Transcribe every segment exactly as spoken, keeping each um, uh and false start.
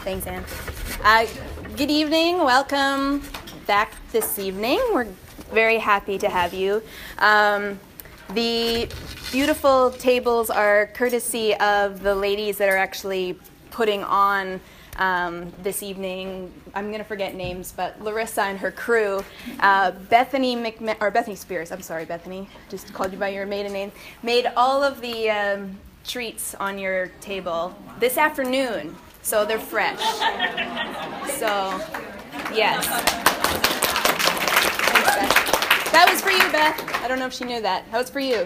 Thanks, Anne. Uh, good evening. Welcome back this evening. We're very happy to have you. Um, the beautiful tables are courtesy of the ladies that are actually putting on um, this evening. I'm going to forget names, but Larissa and her crew, uh, Bethany McMahon, or Bethany Spears, I'm sorry, Bethany, just called you by your maiden name, made all of the um, treats on your table this afternoon, so they're fresh. So, yes. Thanks, Beth. That was for you, Beth. I don't know if she knew that. That was for you.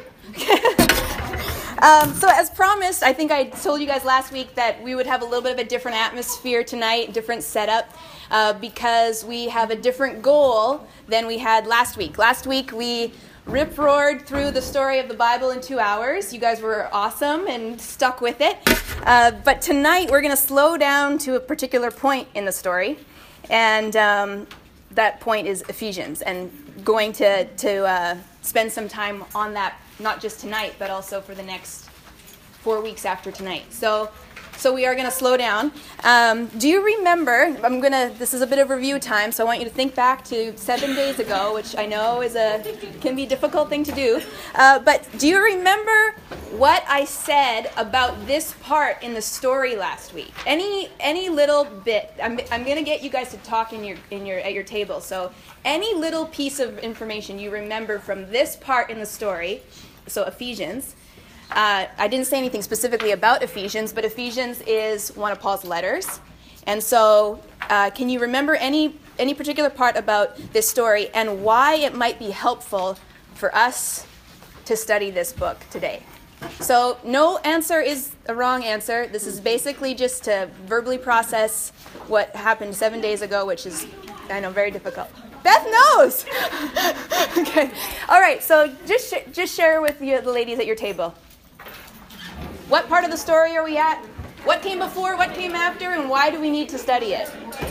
Um, so as promised, I think I told you guys last week that we would have a little bit of a different atmosphere tonight, different setup, uh, because we have a different goal than we had last week. Last week we rip-roared through the story of the Bible in two hours. You guys were awesome and stuck with it. Uh, but tonight we're going to slow down to a particular point in the story, and um, that point is Ephesians, and going to, to uh, spend some time on that, not just tonight, but also for the next four weeks after tonight. So so we are going to slow down. Um, do you remember, I'm going to, this is a bit of review time, so I want you to think back to seven days ago, which I know is a can be a difficult thing to do. Uh, but do you remember what I said about this part in the story last week? Any any little bit? I'm I'm going to get you guys to talk in your in your at your table. So any little piece of information you remember from this part in the story, so Ephesians. Uh, I didn't say anything specifically about Ephesians, but Ephesians is one of Paul's letters. And so uh, can you remember any any particular part about this story and why it might be helpful for us to study this book today? So no answer is a wrong answer. This is basically just to verbally process what happened seven days ago, which is, I know, very difficult. Beth knows! Okay. All right, so just sh- just share with you, the ladies at your table. What part of the story are we at? What came before, what came after, and why do we need to study it?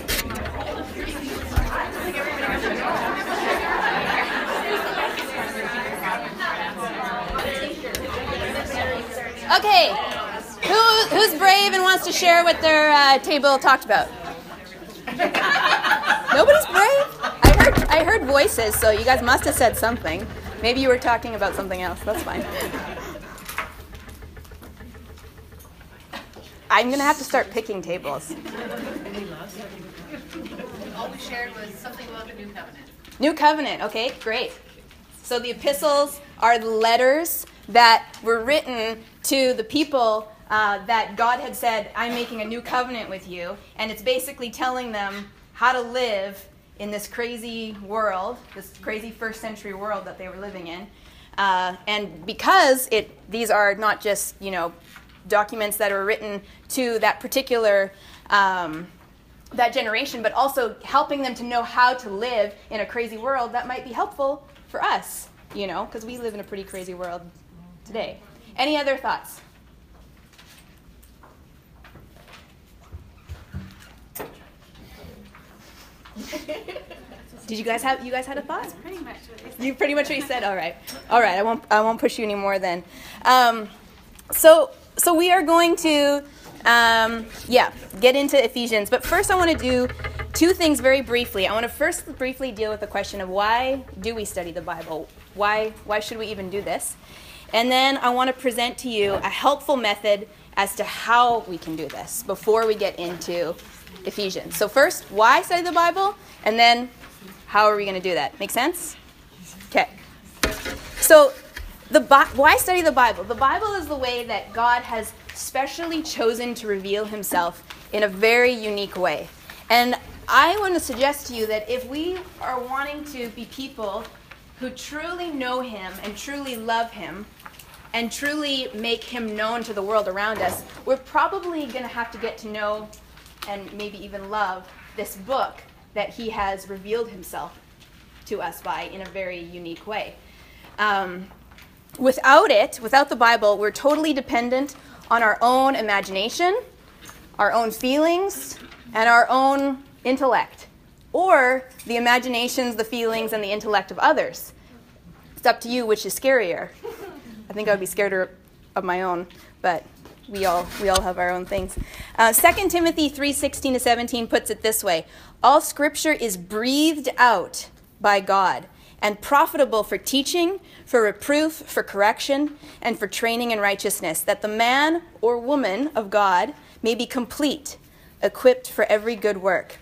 Okay, Who, who's brave and wants to share what their uh, table talked about? Nobody's brave? I heard I heard voices, so you guys must have said something. Maybe you were talking about something else. That's fine. I'm going to have to start picking tables. All we shared was something about the New Covenant. New Covenant, okay, great. So the epistles are the letters that were written to the people uh, that God had said, I'm making a new covenant with you. And it's basically telling them how to live in this crazy world, this crazy first century world that they were living in. Uh, and because it, these are not just, you know, documents that are written to that particular, um, that generation, but also helping them to know how to live in a crazy world that might be helpful for us, you know, because we live in a pretty crazy world today. Any other thoughts? Did you guys have you guys had a thought? That's pretty much what they said. You pretty much what you said. All right, all right. I won't I won't push you anymore then. Um, so so we are going to um, yeah get into Ephesians, but first I want to do two things very briefly. I want to first briefly deal with the question of why do we study the Bible? Why why should we even do this? And then I want to present to you a helpful method as to how we can do this before we get into Ephesians. So first, why study the Bible? And then, how are we going to do that? Make sense? Okay. So, the why study the Bible? The Bible is the way that God has specially chosen to reveal himself in a very unique way. And I want to suggest to you that if we are wanting to be people who truly know him and truly love him and truly make him known to the world around us, we're probably going to have to get to know and maybe even love this book that he has revealed himself to us by in a very unique way. Um, without it, without the Bible, we're totally dependent on our own imagination, our own feelings, and our own intellect, or the imaginations, the feelings, and the intellect of others. It's up to you which is scarier. I think I would be scared of my own, but we all we all have our own things. Uh, Second Timothy three sixteen to seventeen puts it this way: all Scripture is breathed out by God and profitable for teaching, for reproof, for correction, and for training in righteousness, that the man or woman of God may be complete, equipped for every good work.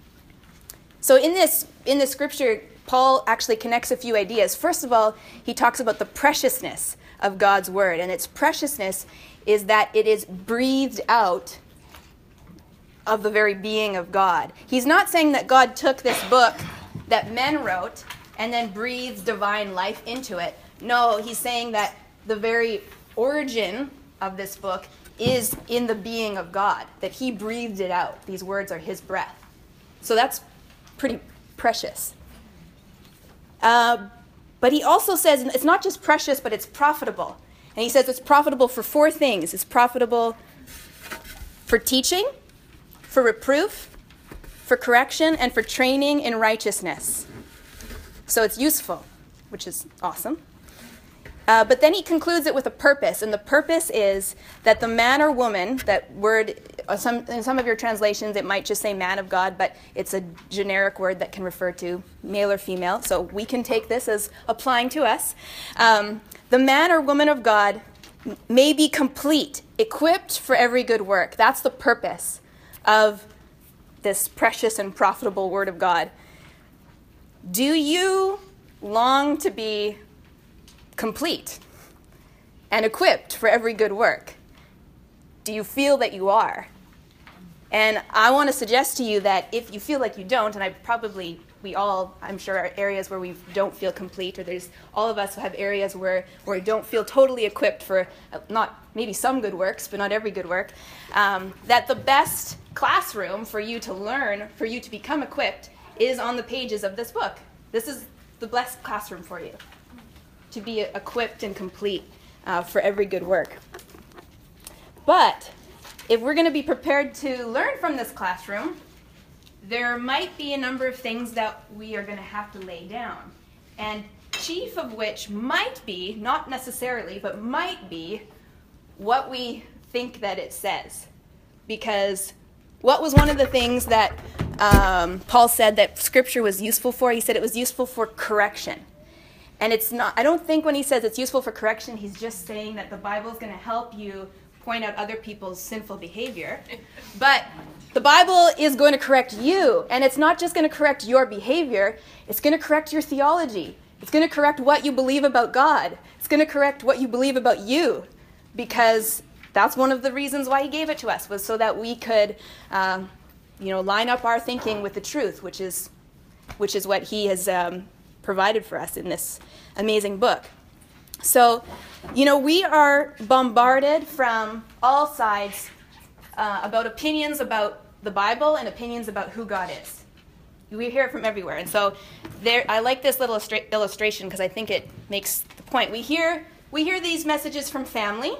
So in this in this scripture, Paul actually connects a few ideas. First of all, he talks about the preciousness of God's word, and its preciousness is that it is breathed out of the very being of God. He's not saying that God took this book that men wrote and then breathed divine life into it. No, he's saying that the very origin of this book is in the being of God, that he breathed it out. These words are his breath. So that's pretty precious. Uh, but he also says it's not just precious, but it's profitable. And he says it's profitable for four things. It's profitable for teaching, for reproof, for correction, and for training in righteousness. So it's useful, which is awesome. Uh, but then he concludes it with a purpose, and the purpose is that the man or woman, that word, uh, some, in some of your translations it might just say man of God, but it's a generic word that can refer to male or female, so we can take this as applying to us. Um, the man or woman of God may be complete, equipped for every good work. That's the purpose of this precious and profitable word of God. Do you long to be complete and equipped for every good work? Do you feel that you are? And I want to suggest to you that if you feel like you don't, and I probably, we all, I'm sure, are areas where we don't feel complete, or there's, all of us have areas where, where we don't feel totally equipped for, not maybe some good works, but not every good work, um, that the best classroom for you to learn, for you to become equipped, is on the pages of this book. This is the blessed classroom for you, to be equipped and complete uh, for every good work. But if we're going to be prepared to learn from this classroom, there might be a number of things that we are going to have to lay down. And chief of which might be, not necessarily, but might be what we think that it says. Because what was one of the things that um, Paul said that Scripture was useful for? He said it was useful for correction. And it's not, I don't think when he says it's useful for correction, he's just saying that the Bible is going to help you point out other people's sinful behavior. But the Bible is going to correct you. And it's not just going to correct your behavior. It's going to correct your theology. It's going to correct what you believe about God. It's going to correct what you believe about you. Because that's one of the reasons why he gave it to us, was so that we could um, you know, line up our thinking with the truth, which is, which is what he has um, provided for us in this amazing book. So, you know, we are bombarded from all sides uh, about opinions about the Bible and opinions about who God is. We hear it from everywhere. And so there, I like this little illustra- illustration because I think it makes the point. We hear, we hear these messages from family.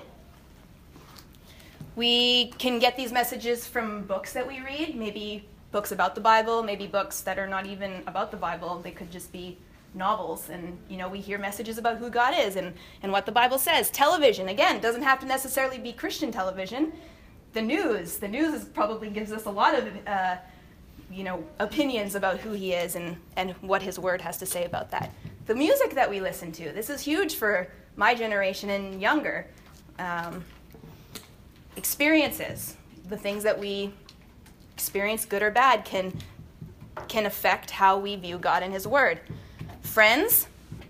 We can get these messages from books that we read, maybe books about the Bible, maybe books that are not even about the Bible. They could just be novels, and you know, we hear messages about who God is and, and what the Bible says. Television, again, doesn't have to necessarily be Christian television. The news, the news is, probably gives us a lot of uh, you know, opinions about who he is and, and what his word has to say about that. The music that we listen to, this is huge for my generation and younger. Um, experiences, the things that we experience, good or bad, can can affect how we view God and his word. Friends,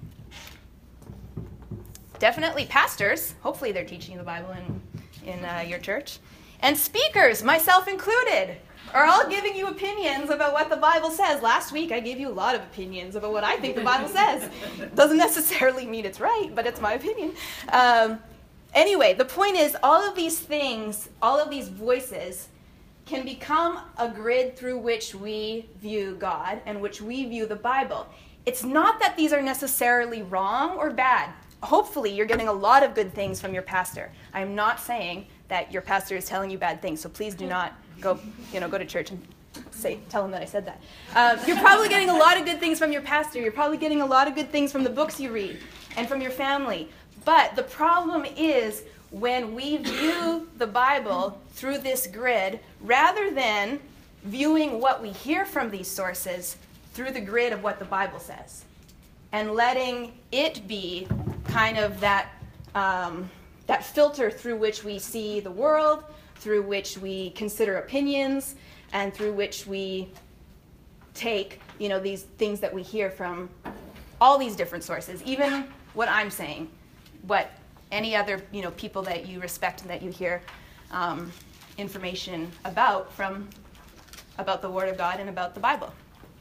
definitely pastors, hopefully they're teaching the Bible in, in uh, your church, and speakers, myself included, are all giving you opinions about what the Bible says. Last week I gave you a lot of opinions about what I think the Bible says. Doesn't necessarily mean it's right, but it's my opinion. Um, anyway, the point is, all of these things, all of these voices can become a grid through which we view God and which we view the Bible. It's not that these are necessarily wrong or bad. Hopefully you're getting a lot of good things from your pastor. I'm not saying that your pastor is telling you bad things, so please do not go, you know, go to church and say, tell him that I said that. Um, you're probably getting a lot of good things from your pastor. You're probably getting a lot of good things from the books you read and from your family. But the problem is, when we view the Bible through this grid, rather than viewing what we hear from these sources through the grid of what the Bible says, and letting it be kind of that um, that filter through which we see the world, through which we consider opinions, and through which we take, you know, these things that we hear from all these different sources, even what I'm saying, what any other, you know, people that you respect and that you hear um, information about from about the Word of God and about the Bible.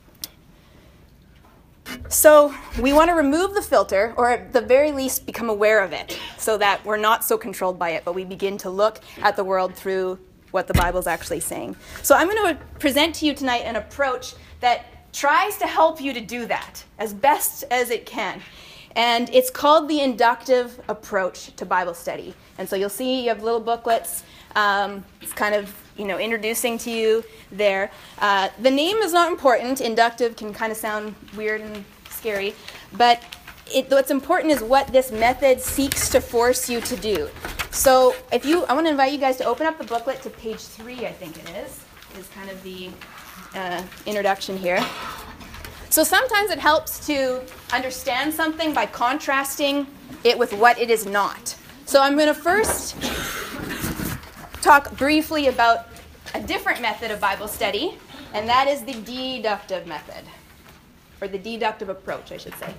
So we want to remove the filter, or at the very least become aware of it, so that we're not so controlled by it, but we begin to look at the world through what the Bible's actually saying. So I'm going to present to you tonight an approach that tries to help you to do that as best as it can. And it's called the inductive approach to Bible study. And so you'll see you have little booklets. Um, it's kind of, you know, introducing to you there. Uh, the name is not important. Inductive can kind of sound weird and scary. But it, what's important is what this method seeks to force you to do. So if you, I want to invite you guys to open up the booklet to page three, I think it is, is kind of the uh, introduction here. So sometimes it helps to understand something by contrasting it with what it is not. So I'm going to first talk briefly about a different method of Bible study, and that is the deductive method, or the deductive approach, I should say.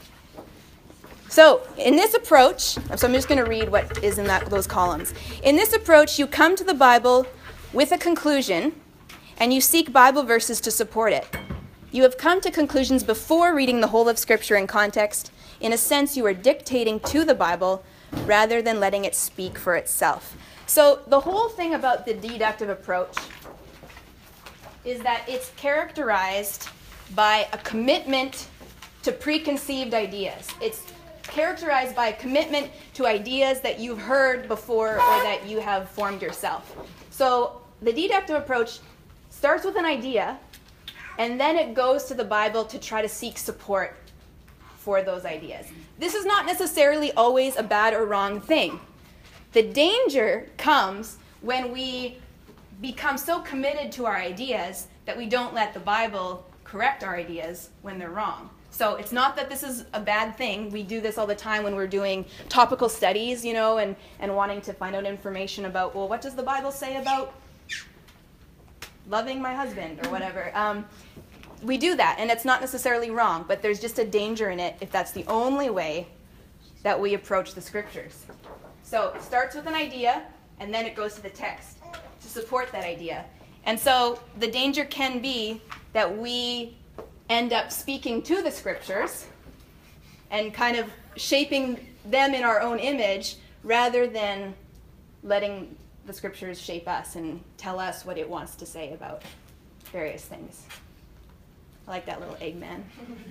So in this approach, so I'm just going to read what is in that, those columns. In this approach, you come to the Bible with a conclusion, and you seek Bible verses to support it. You have come to conclusions before reading the whole of Scripture in context. In a sense, you are dictating to the Bible rather than letting it speak for itself. So the whole thing about the deductive approach is that it's characterized by a commitment to preconceived ideas. It's characterized by a commitment to ideas that you've heard before or that you have formed yourself. So the deductive approach starts with an idea, and then it goes to the Bible to try to seek support for those ideas. This is not necessarily always a bad or wrong thing. The danger comes when we become so committed to our ideas that we don't let the Bible correct our ideas when they're wrong. So it's not that this is a bad thing. We do this all the time when we're doing topical studies, you know, and, and wanting to find out information about, well, what does the Bible say about loving my husband or whatever. Um, we do that, and it's not necessarily wrong, but there's just a danger in it if that's the only way that we approach the Scriptures. So it starts with an idea, and then it goes to the text to support that idea. And so the danger can be that we end up speaking to the Scriptures and kind of shaping them in our own image rather than letting the Scriptures shape us and tell us what it wants to say about various things. I like that little Eggman.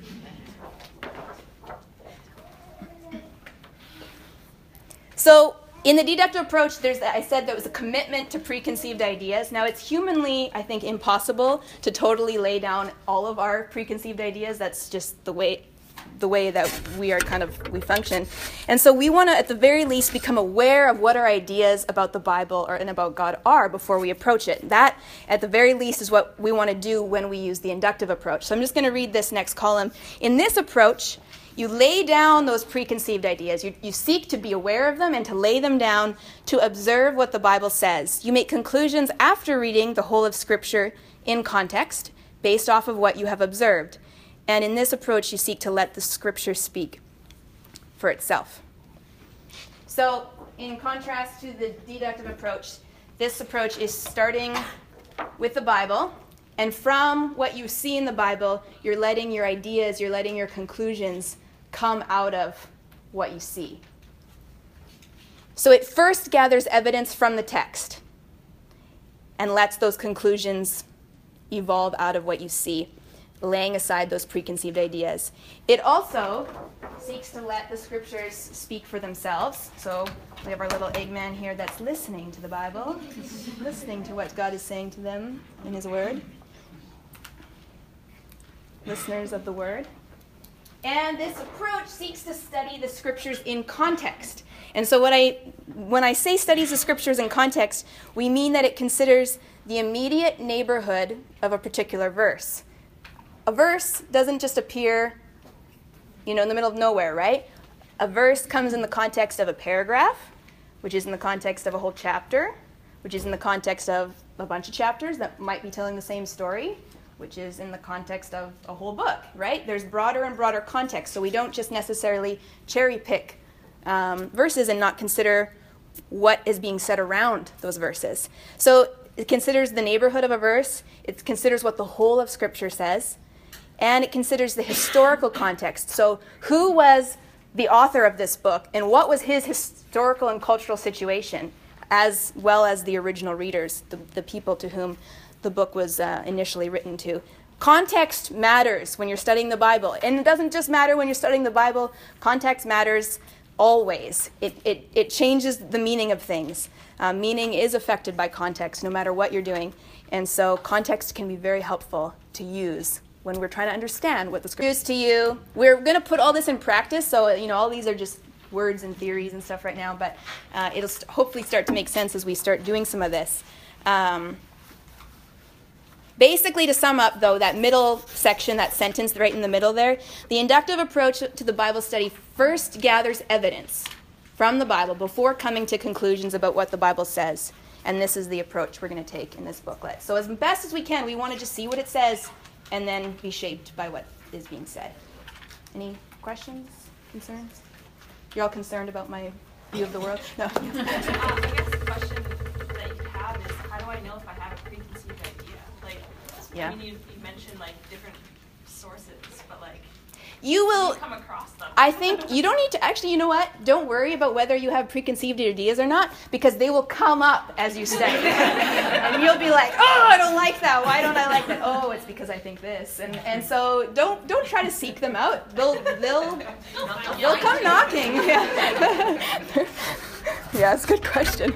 So in the deductive approach, there's I said there was a commitment to preconceived ideas. Now, it's humanly, I think, impossible to totally lay down all of our preconceived ideas. That's just the way the way that we are kind of, we function. And so we want to, at the very least, become aware of what our ideas about the Bible or, and about God are before we approach it. That, at the very least, is what we want to do when we use the inductive approach. So I'm just going to read this next column. In this approach, you lay down those preconceived ideas. You, you seek to be aware of them and to lay them down to observe what the Bible says. You make conclusions after reading the whole of Scripture in context, based off of what you have observed. And in this approach, you seek to let the Scripture speak for itself. So, in contrast to the deductive approach, this approach is starting with the Bible. And from what you see in the Bible, you're letting your ideas, you're letting your conclusions come out of what you see. So it first gathers evidence from the text and lets those conclusions evolve out of what you see, laying aside those preconceived ideas. It also seeks to let the Scriptures speak for themselves. So we have our little Eggman here that's listening to the Bible, listening to what God is saying to them in His Word. Listeners of the Word. And this approach seeks to study the Scriptures in context. And so what I, when I say studies the scriptures in context, we mean that it considers the immediate neighborhood of a particular verse. A verse doesn't just appear, you know, in the middle of nowhere, right? A verse comes in the context of a paragraph, which is in the context of a whole chapter, which is in the context of a bunch of chapters that might be telling the same story, which is in the context of a whole book, right? There's broader and broader context, so we don't just necessarily cherry pick um, verses and not consider what is being said around those verses. So it considers the neighborhood of a verse, it considers what the whole of Scripture says, and it considers the historical context. So who was the author of this book, and what was his historical and cultural situation, as well as the original readers, the, the people to whom the book was uh, initially written to. Context matters when you're studying the Bible. And it doesn't just matter when you're studying the Bible. Context matters always. It, it, it changes the meaning of things. Uh, meaning is affected by context, no matter what you're doing. And so context can be very helpful to use when we're trying to understand what the scripture is to you. We're going to put all this in practice, so you know all these are just words and theories and stuff right now, but uh, it'll st- hopefully start to make sense as we start doing some of this. Um, Basically, to sum up, though, that middle section, that sentence right in the middle there, the inductive approach to the Bible study first gathers evidence from the Bible before coming to conclusions about what the Bible says. And this is the approach we're going to take in this booklet. So as best as we can, we want to just see what it says and then be shaped by what is being said. Any questions, concerns? You're all concerned about my view of the world? No. uh, I guess the question that you could have is, how do I know if I have a preconceived idea? Like, Yeah. I mean, you, you mentioned like different sources, but like, You will. you come across them. I think you don't need to, actually, you know what? Don't worry about whether you have preconceived ideas or not, because they will come up as you study. And you'll be like, oh, I don't like that. Why don't I like that? Oh, it's because I think this. And and so don't don't try to seek them out. They'll they'll they'll come knocking. Yeah, yeah, it's a good question.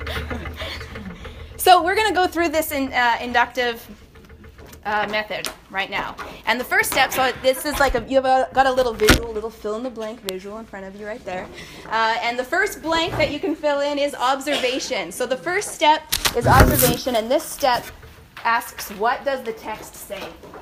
So we're going to go through this in uh, inductive Uh, method right now. And the first step, so this is like a, you've got a little visual, little fill in the blank visual in front of you right there. Uh, and the first blank that you can fill in is observation. So the first step is observation, and this step asks, what does the text say?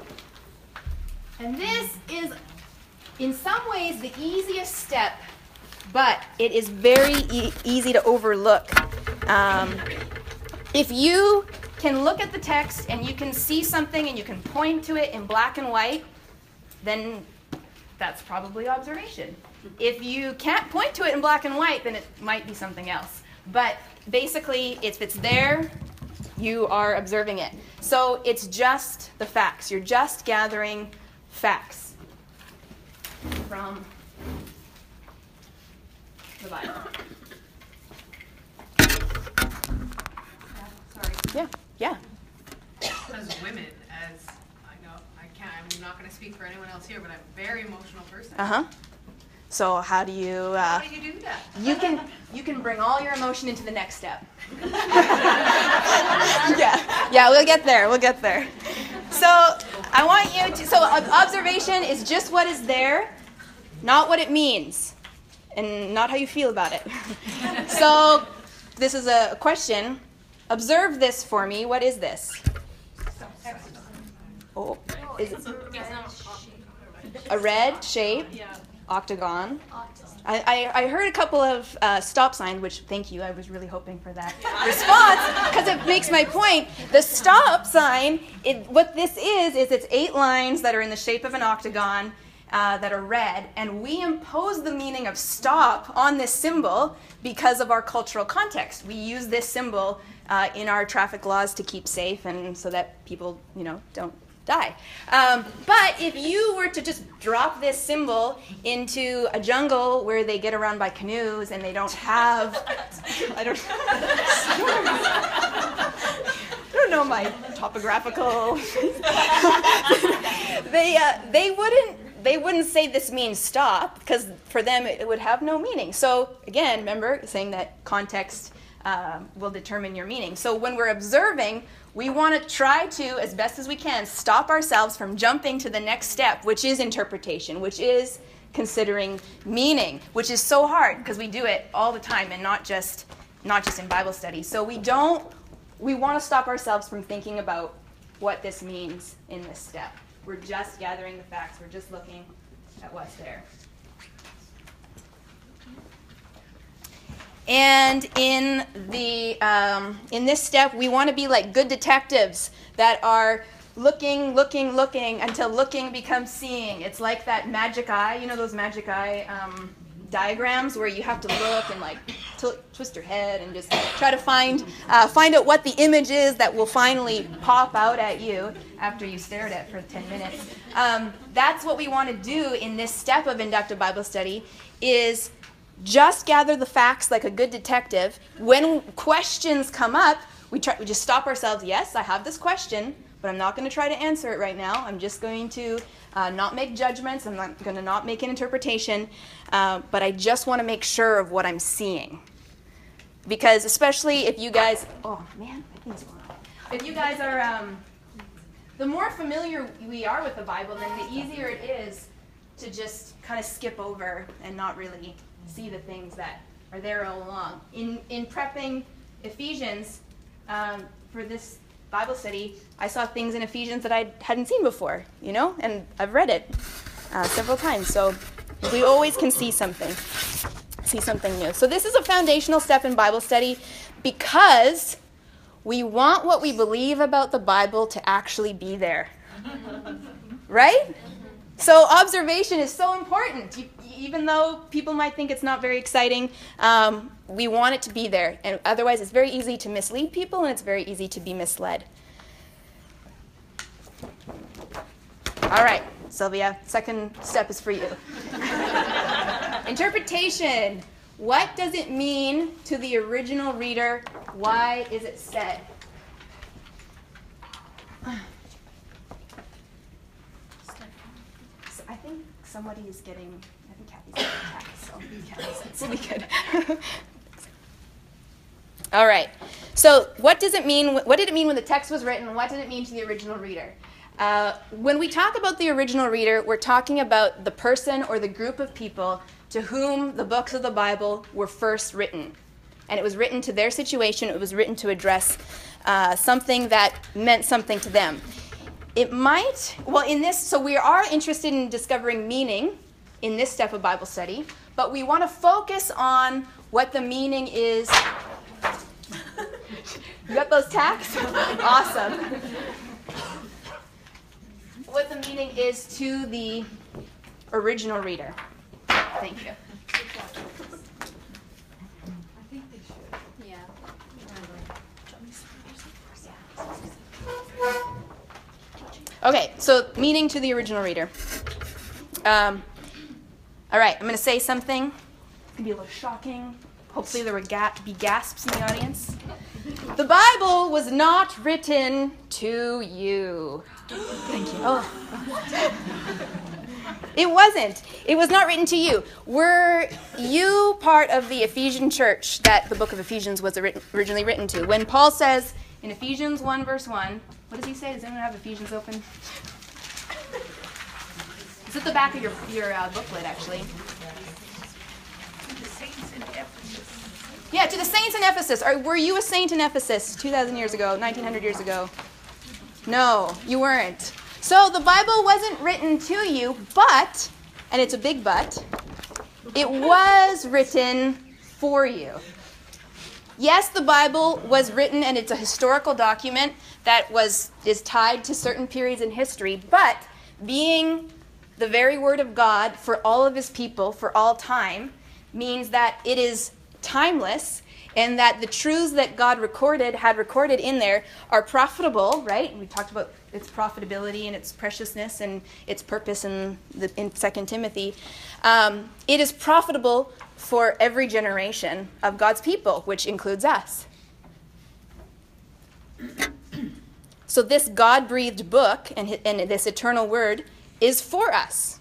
And this is, in some ways, the easiest step, but it is very e- easy to overlook. Um, if you can look at the text and you can see something and you can point to it in black and white, then that's probably observation. If you can't point to it in black and white, then it might be something else. But basically, if it's there, you are observing it. So it's just the facts. You're just gathering facts from the Bible. Sorry. Yeah, yeah. As women, as I know, I can't, I'm not going to speak for anyone else here, but I'm a very emotional person. Uh-huh. So how do you... Uh, How do you do that? You can you can bring all your emotion into the next step. yeah, yeah, we'll get there. We'll get there. So I want you to. So observation is just what is there, not what it means, and not how you feel about it. So this is a question. Observe this for me. What is this? Oh, is it a red shape? Octagon. I, I, I heard a couple of uh, stop signs, which, thank you, I was really hoping for that response, because it makes my point. The stop sign, it, what this is, is it's eight lines that are in the shape of an octagon uh, that are red, and we impose the meaning of stop on this symbol because of our cultural context. We use this symbol uh, in our traffic laws to keep safe and so that people, you know, don't die. Um, but if you were to just drop this symbol into a jungle where they get around by canoes and they don't have, I don't, I don't know my topographical, they uh, they wouldn't they wouldn't say this means stop, because for them it would have no meaning. So again, remember saying that context uh, will determine your meaning. So when we're observing, we want to try to, as best as we can, stop ourselves from jumping to the next step, which is interpretation, which is considering meaning, which is so hard because we do it all the time and not just not just in Bible study. So we don't we want to stop ourselves from thinking about what this means in this step. We're just gathering the facts. We're just looking at what's there. And in the um, in this step, we want to be like good detectives that are looking, looking, looking until looking becomes seeing. It's like that magic eye, you know those magic eye um, diagrams where you have to look and like t- twist your head and just try to find uh, find out what the image is that will finally pop out at you after you stared at it for ten minutes. Um, that's what we want to do in this step of inductive Bible study is just gather the facts like a good detective. When questions come up, we try we just stop ourselves. Yes, I have this question, but I'm not going to try to answer it right now. I'm just going to uh, not make judgments. I'm not going to not make an interpretation, uh, but I just want to make sure of what I'm seeing. Because especially if you guys, oh man, my thing's going on. If you guys are, um, the more familiar we are with the Bible, then the easier it is to just kind of skip over and not really see the things that are there all along. In in prepping Ephesians um, for this Bible study, I saw things in Ephesians that I hadn't seen before, you know, and I've read it uh, several times. So we always can see something, see something new. So this is a foundational step in Bible study because we want what we believe about the Bible to actually be there, right? So observation is so important. You, even though people might think it's not very exciting, um, we want it to be there. And otherwise, it's very easy to mislead people, and it's very easy to be misled. All right, Sylvia, second step is for you. Interpretation. What does it mean to the original reader? Why is it said? So I think somebody is getting, I think Kathy's getting attacked, so we'll be good. All right. So what does it mean? What did it mean when the text was written? What did it mean to the original reader? Uh, when we talk about the original reader, we're talking about the person or the group of people to whom the books of the Bible were first written. And it was written to their situation. It was written to address uh, something that meant something to them. It might, well, in this, so we are interested in discovering meaning in this step of Bible study, but we want to focus on what the meaning is. You got those tacks? Awesome. What the meaning is to the original reader. Thank you. Yeah. Okay, so meaning to the original reader. Um, all right, I'm going to say something. It's going to be a little shocking. Hopefully there will ga- be gasps in the audience. The Bible was not written to you. Thank you. Oh. It wasn't. It was not written to you. Were you part of the Ephesian church that the book of Ephesians was originally written to? When Paul says in Ephesians one verse one, what does he say? Does anyone have Ephesians open? It's at the back of your, your uh, booklet, actually. Yeah, to the saints in Ephesus. Or were you a saint in Ephesus two thousand years ago, nineteen hundred years ago? No, you weren't. So the Bible wasn't written to you, but, and it's a big but, it was written for you. Yes, the Bible was written, and it's a historical document that was is tied to certain periods in history, but being the very word of God for all of his people, for all time, means that it is timeless, and that the truths that God recorded, had recorded in there, are profitable, right? We talked about its profitability and its preciousness and its purpose in, the, in Second Timothy. Um, it is profitable for every generation of God's people, which includes us. So this God-breathed book and, and this eternal word is for us.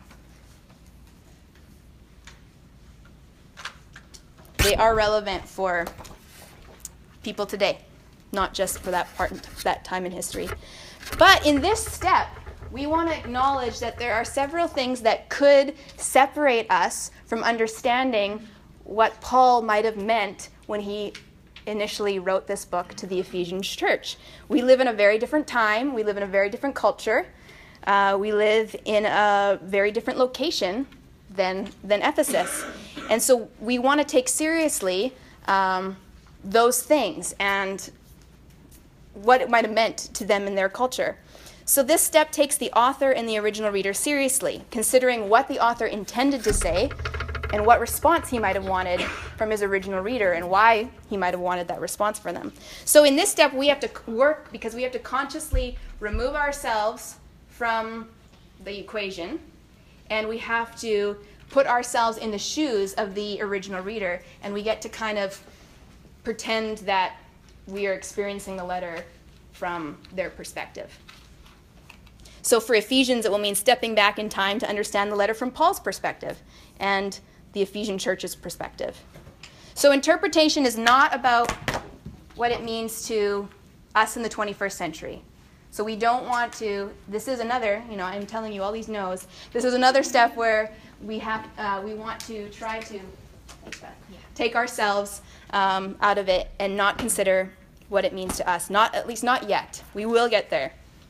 They are relevant for people today, not just for that part, that time in history. But in this step, we want to acknowledge that there are several things that could separate us from understanding what Paul might have meant when he initially wrote this book to the Ephesians church. We live in a very different time. We live in a very different culture. Uh, we live in a very different location than, than Ephesus. And so we want to take seriously um, those things and what it might have meant to them in their culture. So this step takes the author and the original reader seriously, considering what the author intended to say and what response he might have wanted from his original reader and why he might have wanted that response from them. So in this step, we have to work because we have to consciously remove ourselves from the equation, and we have to put ourselves in the shoes of the original reader, and we get to kind of pretend that we are experiencing the letter from their perspective. So for Ephesians, it will mean stepping back in time to understand the letter from Paul's perspective and the Ephesian church's perspective. So interpretation is not about what it means to us in the twenty-first century. So we don't want to, this is another, you know, I'm telling you all these no's. This is another step where we have, uh, we want to try to take ourselves um, out of it and not consider what it means to us. Not, at least not yet. We will get there.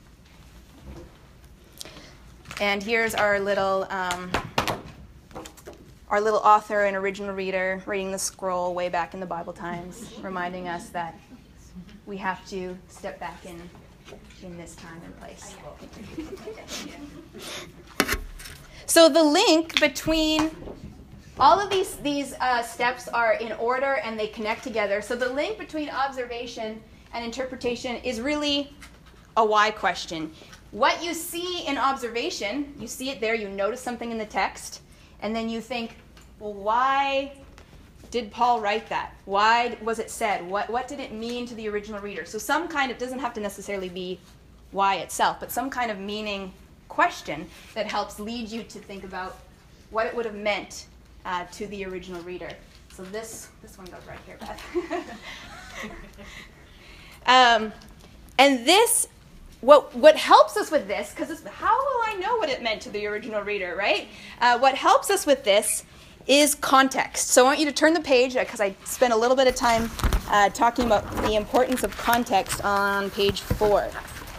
And here's our little, um, our little author and original reader reading the scroll way back in the Bible times, reminding us that we have to step back in in this time and place. So the link between all of these these uh, steps are in order and they connect together. So the link between observation and interpretation is really a why question. What you see in observation, you see it there, you notice something in the text, and then you think, well, why did Paul write that? Why was it said? What what did it mean to the original reader? So some kind of, doesn't have to necessarily be why itself, but some kind of meaning question that helps lead you to think about what it would have meant uh, to the original reader. So this this one goes right here, Beth. um, and this, what what helps us with this, because how will I know what it meant to the original reader, right? Uh, what helps us with this is context. So I want you to turn the page, because I spent a little bit of time uh, talking about the importance of context on page four.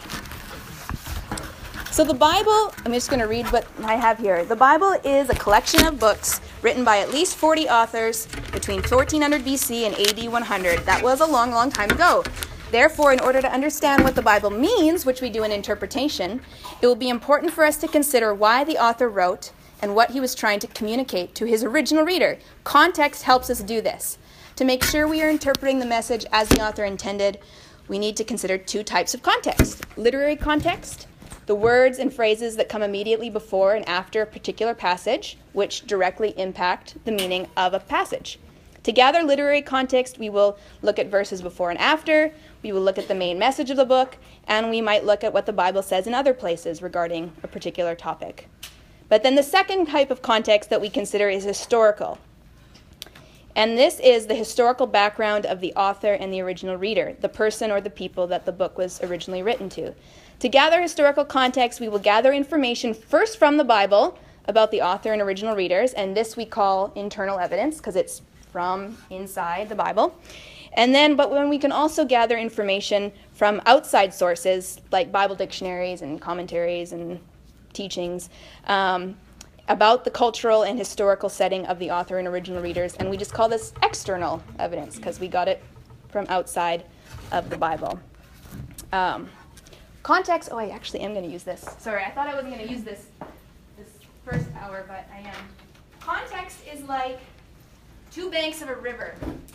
So the Bible, I'm just going to read what I have here. The Bible is a collection of books written by at least forty authors between fourteen hundred B C and A D one hundred. That was a long, long time ago. Therefore, in order to understand what the Bible means, which we do in interpretation, it will be important for us to consider why the author wrote and what he was trying to communicate to his original reader. Context helps us do this. To make sure we are interpreting the message as the author intended, we need to consider two types of context. Literary context, the words and phrases that come immediately before and after a particular passage, which directly impact the meaning of a passage. To gather literary context, we will look at verses before and after, we will look at the main message of the book, and we might look at what the Bible says in other places regarding a particular topic. But then the second type of context that we consider is historical. And this is the historical background of the author and the original reader, the person or the people that the book was originally written to. To gather historical context, we will gather information first from the Bible about the author and original readers, and this we call internal evidence because it's from inside the Bible. And then, but when we can also gather information from outside sources like Bible dictionaries and commentaries and teachings um, about the cultural and historical setting of the author and original readers, and we just call this external evidence because we got it from outside of the Bible. Um, context, oh, I actually am going to use this. Sorry, I thought I wasn't going to use this this first hour, but I am. Context is like two banks of a river.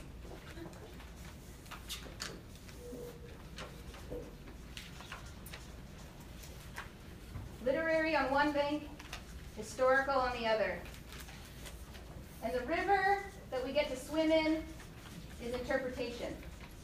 Literary on one bank, historical on the other. And the river that we get to swim in is interpretation.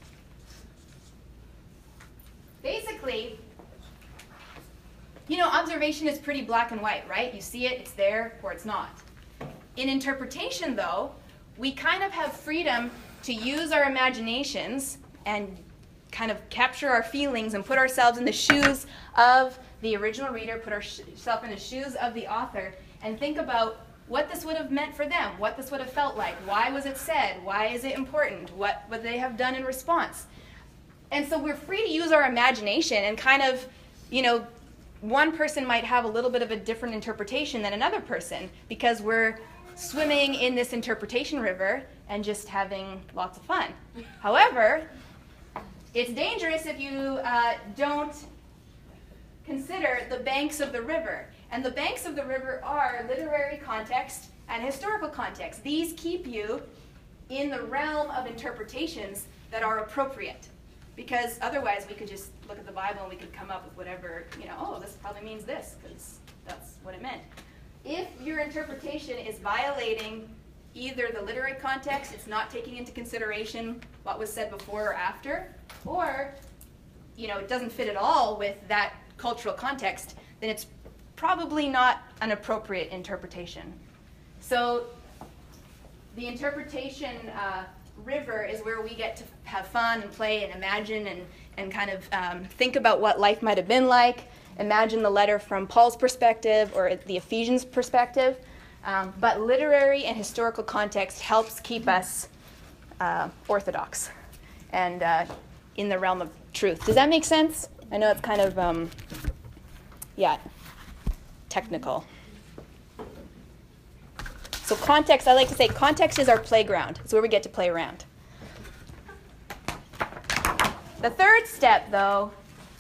Basically, you know, observation is pretty black and white, right? You see it, it's there, or it's not. In interpretation, though, we kind of have freedom to use our imaginations and kind of capture our feelings and put ourselves in the shoes of the original reader, put ourselves in the shoes of the author, and think about what this would have meant for them, what this would have felt like, why was it said, why is it important, what would they have done in response. And so we're free to use our imagination and kind of, you know, one person might have a little bit of a different interpretation than another person because we're swimming in this interpretation river and just having lots of fun. However, it's dangerous if you uh, don't consider the banks of the river. And the banks of the river are literary context and historical context. These keep you in the realm of interpretations that are appropriate. Because otherwise we could just look at the Bible and we could come up with whatever, you know, oh, this probably means this, because that's what it meant. If your interpretation is violating either the literary context, it's not taking into consideration what was said before or after, or, you know, it doesn't fit at all with that cultural context, then it's probably not an appropriate interpretation. So the interpretation uh, river is where we get to have fun and play and imagine and, and kind of um, think about what life might have been like, imagine the letter from Paul's perspective or the Ephesians' perspective. Um, but literary and historical context helps keep us uh, orthodox and uh, in the realm of truth. Does that make sense? I know it's kind of, um, yeah, technical. So context, I like to say context is our playground. It's where we get to play around. The third step, though,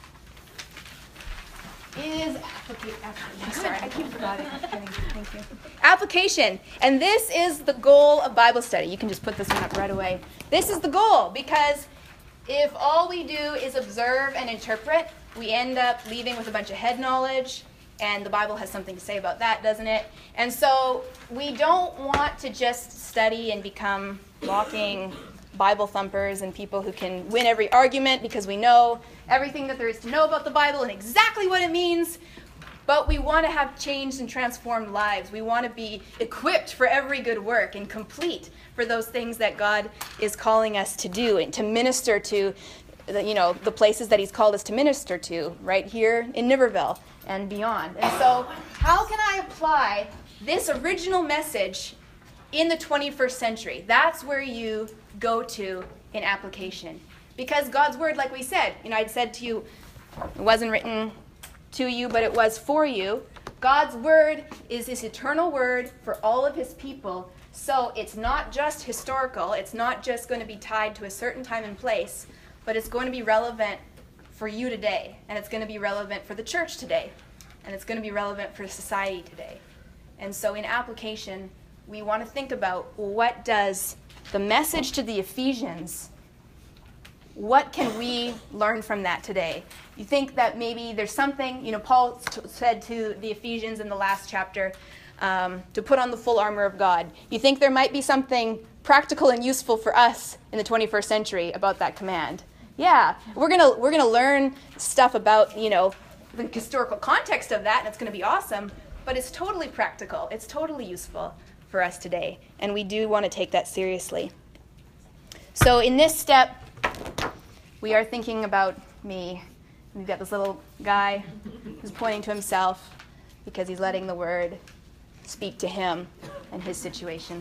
is application. Sorry, I keep forgetting. Thank you. Application. And this is the goal of Bible study. You can just put this one up right away. This is the goal, because if all we do is observe and interpret, we end up leaving with a bunch of head knowledge, and the Bible has something to say about that, doesn't it? And so we don't want to just study and become walking Bible thumpers and people who can win every argument because we know everything that there is to know about the Bible and exactly what it means. But we want to have changed and transformed lives. We want to be equipped for every good work and complete for those things that God is calling us to do and to minister to, the, you know, the places that he's called us to minister to, right here in Niverville and beyond. And so how can I apply this original message in the twenty-first century? That's where you go to in application. Because God's word, like we said, you know, I'd said to you, it wasn't written to you, but it was for you. God's word is his eternal word for all of his people. So it's not just historical. It's not just going to be tied to a certain time and place, but it's going to be relevant for you today. And it's going to be relevant for the church today. And it's going to be relevant for society today. And so in application, we want to think about, what does the message to the Ephesians, what can we learn from that today? You think that maybe there's something, you know, Paul t- said to the Ephesians in the last chapter um, to put on the full armor of God. You think there might be something practical and useful for us in the twenty-first century about that command? Yeah, we're gonna we're gonna learn stuff about, you know, the historical context of that, and it's gonna be awesome. But it's totally practical. It's totally useful for us today, and we do want to take that seriously. So in this step, we are thinking about me. We've got this little guy who's pointing to himself because he's letting the word speak to him and his situation.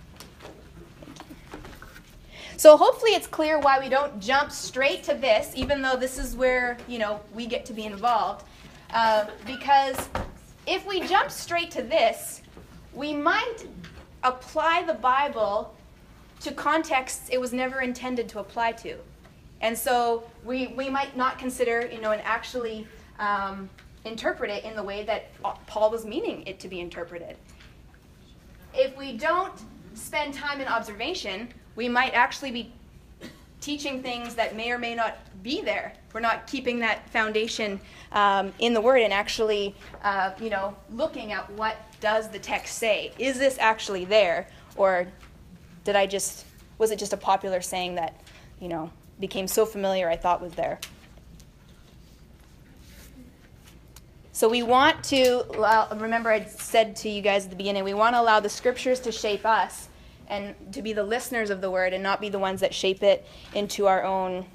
So hopefully it's clear why we don't jump straight to this, even though this is where, you know, we get to be involved. Uh, because if we jump straight to this, we might apply the Bible to contexts it was never intended to apply to. And so we, we might not consider, you know, and actually um, interpret it in the way that Paul was meaning it to be interpreted. If we don't spend time in observation, we might actually be teaching things that may or may not be there. We're not keeping that foundation um, in the Word and actually, uh, you know, looking at what does the text say. Is this actually there? Or did I just, was it just a popular saying that, you know, became so familiar I thought was there? So we want to, well, remember I said to you guys at the beginning, we want to allow the Scriptures to shape us and to be the listeners of the Word and not be the ones that shape it into our own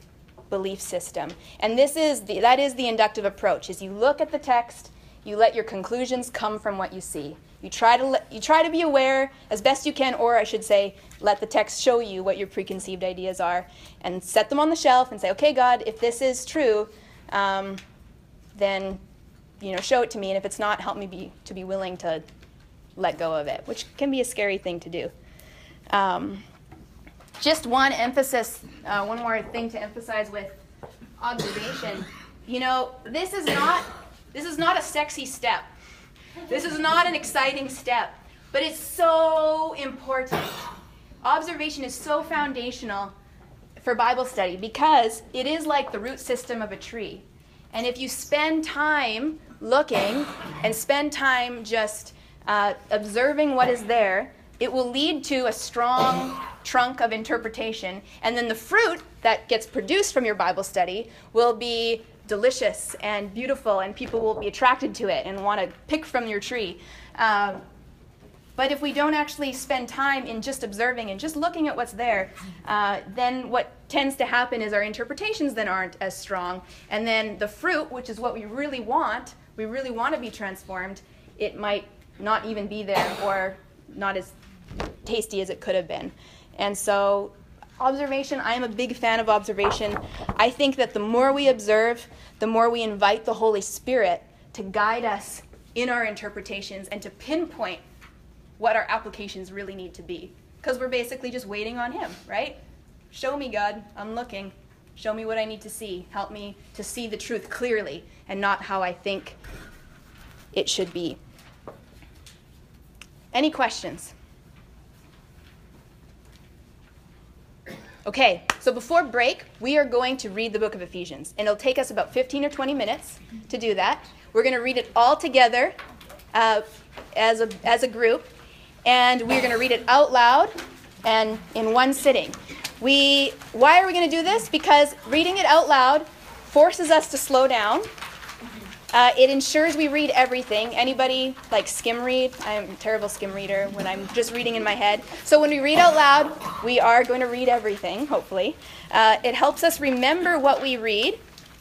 belief system. And this is the, that is the inductive approach, is you look at the text, you let your conclusions come from what you see. You try to let, you try to be aware as best you can, or I should say, let the text show you what your preconceived ideas are, and set them on the shelf and say, okay, God, if this is true, um, then you know, show it to me, and if it's not, help me be to be willing to let go of it, which can be a scary thing to do. Um, just one emphasis, uh, one more thing to emphasize with observation. You know, this is not this is not a sexy step. This is not an exciting step, but it's so important. Observation is so foundational for Bible study because it is like the root system of a tree. And if you spend time looking and spend time just uh, observing what is there, it will lead to a strong trunk of interpretation. And then the fruit that gets produced from your Bible study will be delicious and beautiful, and people will be attracted to it and want to pick from your tree. Um, but if we don't actually spend time in just observing and just looking at what's there, uh, then what tends to happen is our interpretations then aren't as strong. And then the fruit, which is what we really want, we really want to be transformed, it might not even be there or not as tasty as it could have been. And so observation, I am a big fan of observation. I think that the more we observe, the more we invite the Holy Spirit to guide us in our interpretations and to pinpoint what our applications really need to be. Because we're basically just waiting on Him, right? Show me, God, I'm looking. Show me what I need to see. Help me to see the truth clearly and not how I think it should be. Any questions? Okay, so before break, we are going to read the book of Ephesians. And it'll take us about fifteen or twenty minutes to do that. We're going to read it all together uh, as a, as a group. And we're going to read it out loud and in one sitting. We, why are we going to do this? Because reading it out loud forces us to slow down. Uh, it ensures we read everything. Anybody like skim read? I'm a terrible skim reader when I'm just reading in my head. So when we read out loud, we are going to read everything, hopefully. Uh, it helps us remember what we read.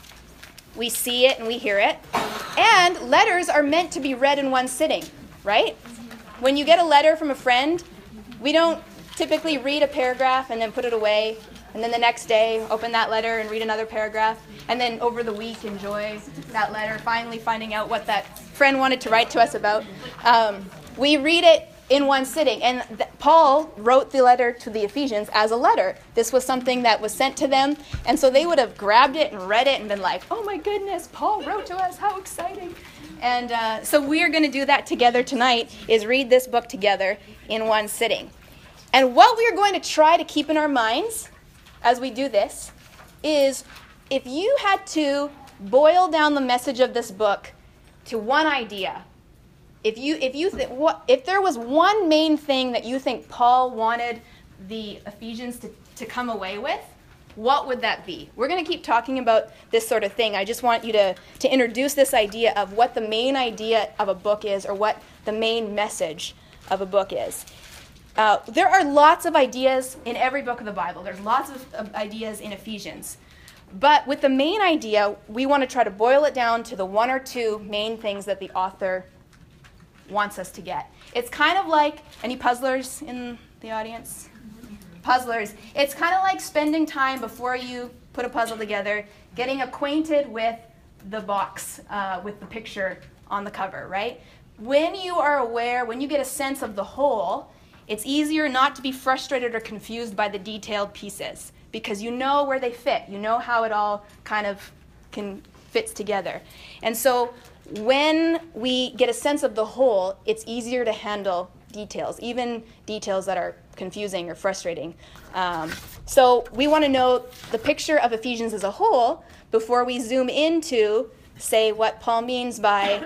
We see it and we hear it. And letters are meant to be read in one sitting, right? When you get a letter from a friend, we don't typically read a paragraph and then put it away, and then the next day open that letter and read another paragraph, and then over the week enjoy that letter, finally finding out what that friend wanted to write to us about. Um, we read it in one sitting, and th- Paul wrote the letter to the Ephesians as a letter. This was something that was sent to them, and so they would have grabbed it and read it and been like, oh my goodness, Paul wrote to us, how exciting. And uh, so we are going to do that together tonight, is read this book together in one sitting. And what we are going to try to keep in our minds as we do this is, if you had to boil down the message of this book to one idea, if you if you th- what, if there was one main thing that you think Paul wanted the Ephesians to, to come away with, what would that be? We're going to keep talking about this sort of thing. I just want you to, to introduce this idea of what the main idea of a book is, or what the main message of a book is. Uh, there are lots of ideas in every book of the Bible. There's lots of, of ideas in Ephesians. But with the main idea, we want to try to boil it down to the one or two main things that the author wants us to get. It's kind of like, any puzzlers in the audience? Puzzlers. It's kind of like spending time before you put a puzzle together, getting acquainted with the box uh, with the picture on the cover, right? When you are aware, when you get a sense of the whole, it's easier not to be frustrated or confused by the detailed pieces because you know where they fit. You know how it all kind of can fits together. And so when we get a sense of the whole, it's easier to handle details, even details that are confusing or frustrating. Um, so we want to know the picture of Ephesians as a whole before we zoom into, say, what Paul means by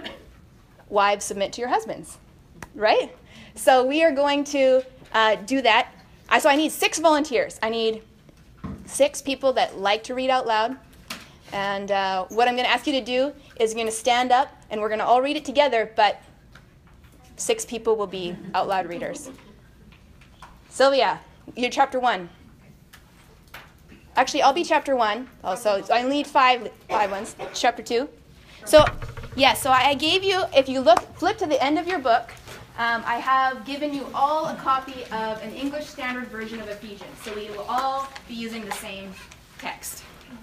wives submit to your husbands, right? So we are going to uh, do that. I, so I need six volunteers. I need six people that like to read out loud. And uh, what I'm going to ask you to do is you're going to stand up, and we're going to all read it together, but six people will be out loud readers. Sylvia, you're chapter one. Actually, I'll be chapter one. Oh, so I need five, five ones. Chapter two. So, yeah, so I gave you, if you look, flip to the end of your book, um, I have given you all a copy of an English Standard Version of Ephesians. So we will all be using the same text.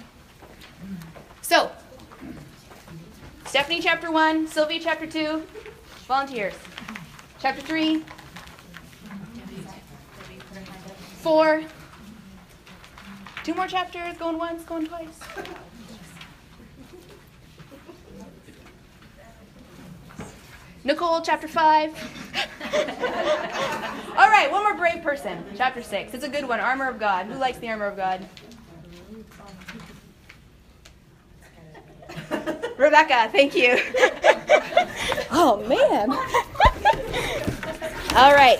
So, Stephanie chapter one, Sylvia chapter two, volunteers. Chapter three, four, two more chapters, going once, going twice. Nicole, chapter five. All right, one more brave person. Chapter six. It's a good one. Armor of God. Who likes the armor of God? Rebecca, thank you. Oh, man. All right.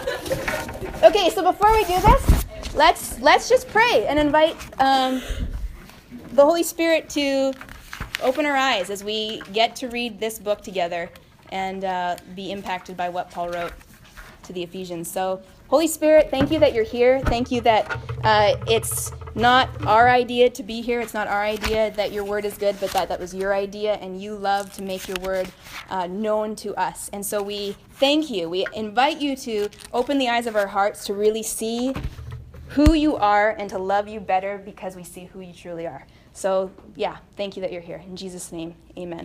Okay, so before we do this, let's let's just pray and invite um, the Holy Spirit to open our eyes as we get to read this book together and uh, be impacted by what Paul wrote to the Ephesians. So, Holy Spirit, thank you that you're here. Thank you that uh, it's not our idea to be here. It's not our idea that your word is good, but that that was your idea, and you love to make your word uh, known to us. And so we thank you. We invite you to open the eyes of our hearts to really see who you are and to love you better because we see who you truly are. So, yeah, thank you that you're here. In Jesus' name, amen.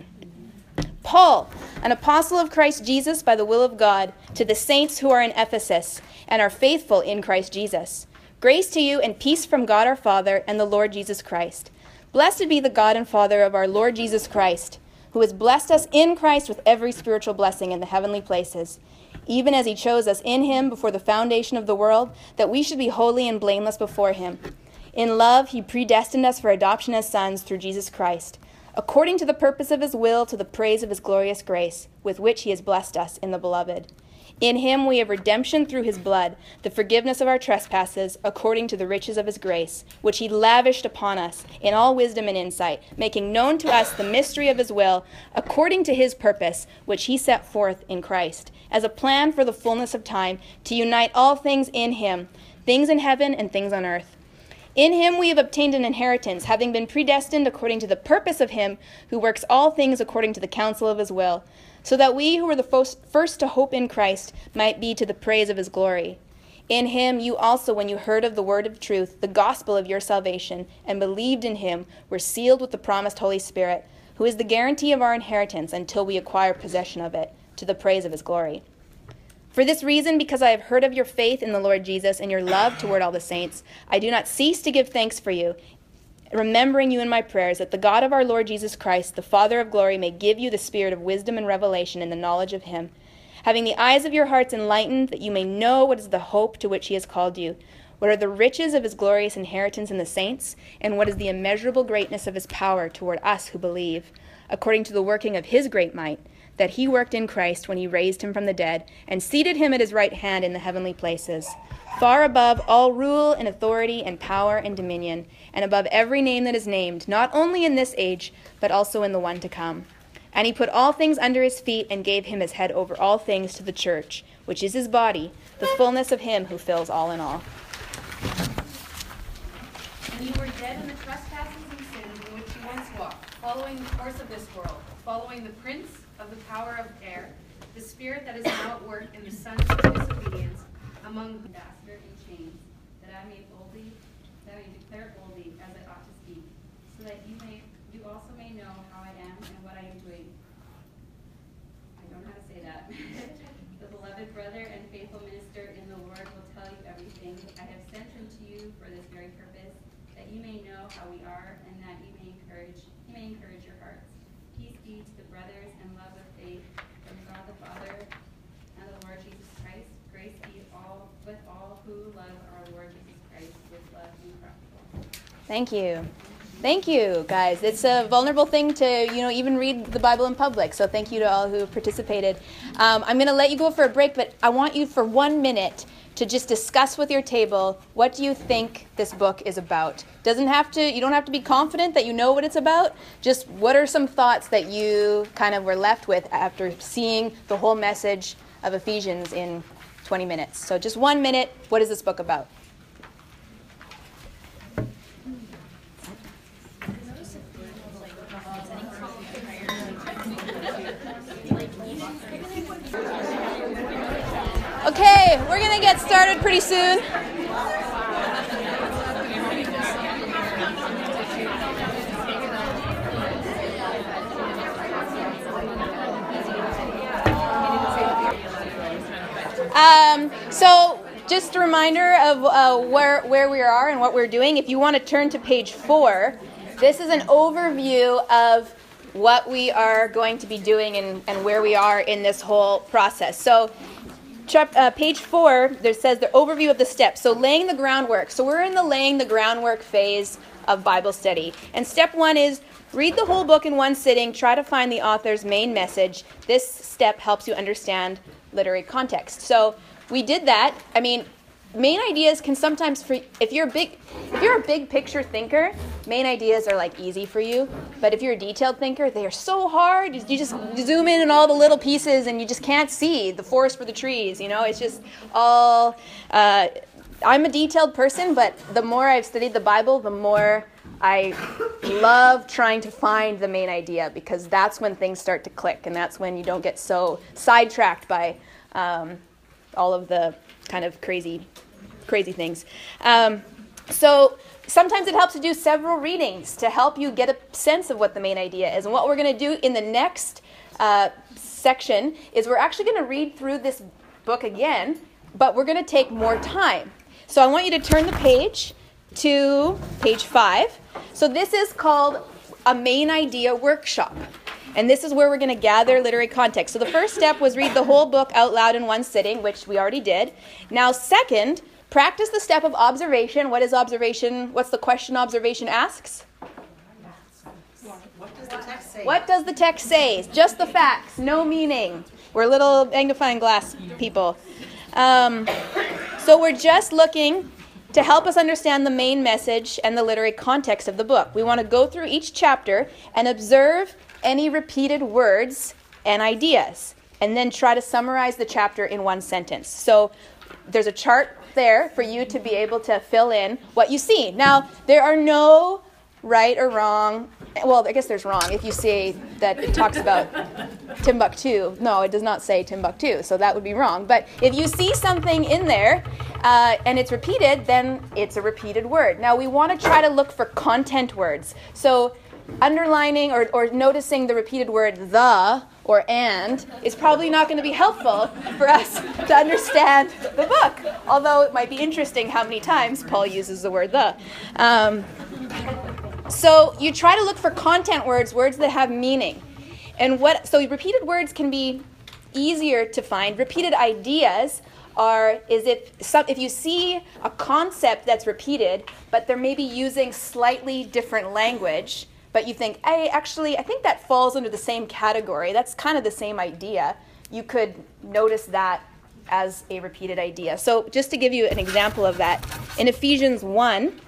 Paul, an apostle of Christ Jesus by the will of God, to the saints who are in Ephesus and are faithful in Christ Jesus. Grace to you and peace from God our Father and the Lord Jesus Christ. Blessed be the God and Father of our Lord Jesus Christ, who has blessed us in Christ with every spiritual blessing in the heavenly places, even as he chose us in him before the foundation of the world, that we should be holy and blameless before him. In love, he predestined us for adoption as sons through Jesus Christ, according to the purpose of his will, to the praise of his glorious grace, with which he has blessed us in the Beloved. In him we have redemption through his blood, the forgiveness of our trespasses, according to the riches of his grace, which he lavished upon us in all wisdom and insight, making known to us the mystery of his will, according to his purpose, which he set forth in Christ, as a plan for the fullness of time, to unite all things in him, things in heaven and things on earth. In him we have obtained an inheritance, having been predestined according to the purpose of him who works all things according to the counsel of his will, so that we who were the first to hope in Christ might be to the praise of his glory. In him you also, when you heard of the word of truth, the gospel of your salvation, and believed in him, were sealed with the promised Holy Spirit, who is the guarantee of our inheritance until we acquire possession of it, to the praise of his glory. For this reason, because I have heard of your faith in the Lord Jesus and your love toward all the saints, I do not cease to give thanks for you, remembering you in my prayers, that the God of our Lord Jesus Christ, the Father of glory, may give you the spirit of wisdom and revelation in the knowledge of him, having the eyes of your hearts enlightened, that you may know what is the hope to which he has called you, what are the riches of his glorious inheritance in the saints, and what is the immeasurable greatness of his power toward us who believe, according to the working of his great might, that he worked in Christ when he raised him from the dead and seated him at his right hand in the heavenly places, far above all rule and authority and power and dominion, and above every name that is named, not only in this age, but also in the one to come. And he put all things under his feet and gave him his head over all things to the church, which is his body, the fullness of him who fills all in all. And you were dead in the trespasses and sins in which you once walked, following the course of this world, following the prince of the power of air, the spirit that is now at work in the sons of disobedience, among whom ambassador in chains, that I may boldly, that I may declare boldly as I ought to speak, so that you may, you also may know how I am and what I am doing. I don't know how to say that. The beloved brother and faithful minister in the Lord will tell you everything. I have sent him to you for this very purpose, that you may know how we are, and that you may encourage, you may encourage your hearts. Peace be to the brothers and love with faith from God the Father and the Lord Jesus Christ. Grace be all with all who love our Lord Jesus Christ with love incorruptible. Thank you. Thank you, guys. It's a vulnerable thing to, you know, even read the Bible in public. So thank you to all who participated. Um, I'm going to let you go for a break, but I want you for one minute to just discuss with your table, what do you think this book is about? Doesn't have to, you don't have to be confident that you know what it's about. Just what are some thoughts that you kind of were left with after seeing the whole message of Ephesians in twenty minutes? So just one minute, what is this book about? Okay, we're going to get started pretty soon. Um, so just a reminder of uh, where, where we are and what we're doing. If you want to turn to page four, this is an overview of what we are going to be doing and, and where we are in this whole process. So uh, page four, there says the overview of the steps. So laying the groundwork. So we're in the laying the groundwork phase of Bible study. And step one is read the whole book in one sitting. Try to find the author's main message. This step helps you understand literary context. So we did that. I mean, main ideas can sometimes, for if you're a big, if you're a big picture thinker, main ideas are like easy for you. But if you're a detailed thinker, they are so hard. You, you just zoom in on all the little pieces, and you just can't see the forest for the trees. You know, it's just all. Uh, I'm a detailed person, but the more I've studied the Bible, the more I love trying to find the main idea, because that's when things start to click, and that's when you don't get so sidetracked by um, all of the kind of crazy, crazy things. Um, so sometimes it helps to do several readings to help you get a sense of what the main idea is. And what we're going to do in the next uh, section is we're actually going to read through this book again, but we're going to take more time. So I want you to turn the page to page five. So this is called a main idea workshop. And this is where we're going to gather literary context. So the first step was read the whole book out loud in one sitting, which we already did. Now, second, practice the step of observation. What is observation? What's the question observation asks? What does the text say? What does the text say? Just the facts, no meaning. We're little magnifying glass people. Um, so we're just looking to help us understand the main message and the literary context of the book. We want to go through each chapter and observe any repeated words and ideas, and then try to summarize the chapter in one sentence. So there's a chart there for you to be able to fill in what you see. Now, there are no right or wrong. Well, I guess there's wrong if you say that it talks about Timbuktu. No, it does not say Timbuktu, so that would be wrong. But if you see something in there uh, and it's repeated, then it's a repeated word. Now, we want to try to look for content words. So underlining or, or noticing the repeated word the or and is probably not going to be helpful for us to understand the book, although it might be interesting how many times Paul uses the word the. Um, so you try to look for content words, words that have meaning. And what so repeated words can be easier to find. Repeated ideas are is if some, if you see a concept that's repeated, but they're maybe using slightly different language, but you think, hey, actually, I think that falls under the same category. That's kind of the same idea. You could notice that as a repeated idea. So just to give you an example of that, in Ephesians one,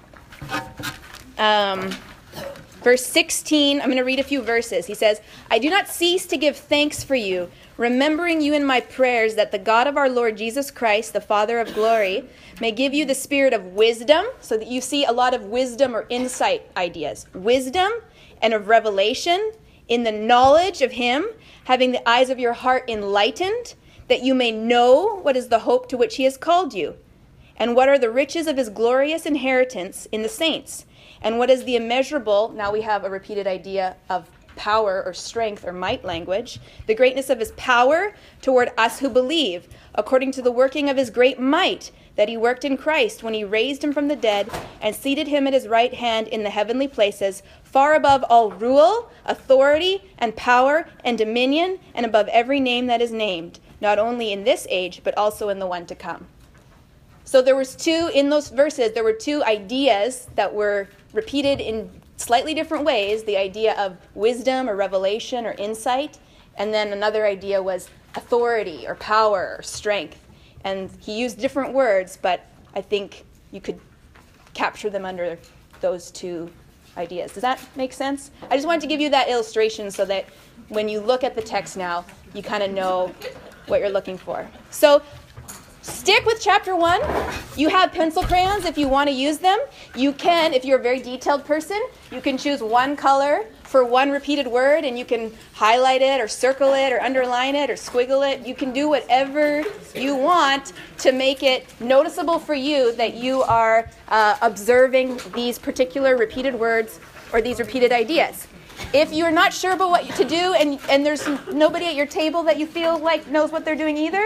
um, verse sixteen, I'm going to read a few verses. He says, I do not cease to give thanks for you, remembering you in my prayers, that the God of our Lord Jesus Christ, the Father of glory, may give you the spirit of wisdom, so that you see a lot of wisdom or insight ideas. Wisdom and of revelation in the knowledge of him, having the eyes of your heart enlightened, that you may know what is the hope to which he has called you, and what are the riches of his glorious inheritance in the saints, and what is the immeasurable, now we have a repeated idea of power or strength or might language, the greatness of his power toward us who believe, according to the working of his great might, that he worked in Christ when he raised him from the dead and seated him at his right hand in the heavenly places, far above all rule, authority, and power, and dominion, and above every name that is named, not only in this age, but also in the one to come. So there was two, in those verses, there were two ideas that were repeated in slightly different ways, the idea of wisdom or revelation or insight, and then another idea was authority or power or strength. And he used different words, but I think you could capture them under those two ideas. Does that make sense? I just wanted to give you that illustration so that when you look at the text now, you kind of know what you're looking for. So stick with chapter one. You have pencil crayons if you want to use them. You can, if you're a very detailed person, you can choose one color for one repeated word, and you can highlight it or circle it or underline it or squiggle it. You can do whatever you want to make it noticeable for you that you are uh, observing these particular repeated words or these repeated ideas. If you're not sure about what to do and, and there's nobody at your table that you feel like knows what they're doing either,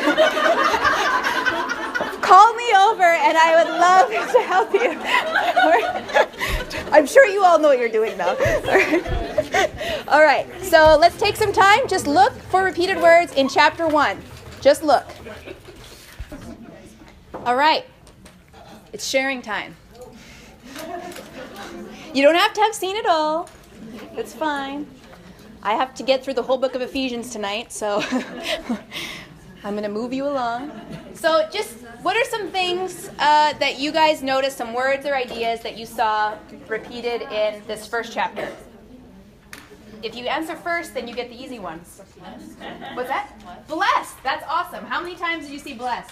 call me over and I would love to help you. I'm sure you all know what you're doing though. All right, so let's take some time. Just look for repeated words in chapter one. Just look. All right, it's sharing time. You don't have to have seen it all. It's fine. I have to get through the whole book of Ephesians tonight, so I'm going to move you along. So just, what are some things uh, that you guys noticed, some words or ideas that you saw repeated in this first chapter? If you answer first, then you get the easy ones. What's that? Blessed. That's awesome. How many times did you see blessed?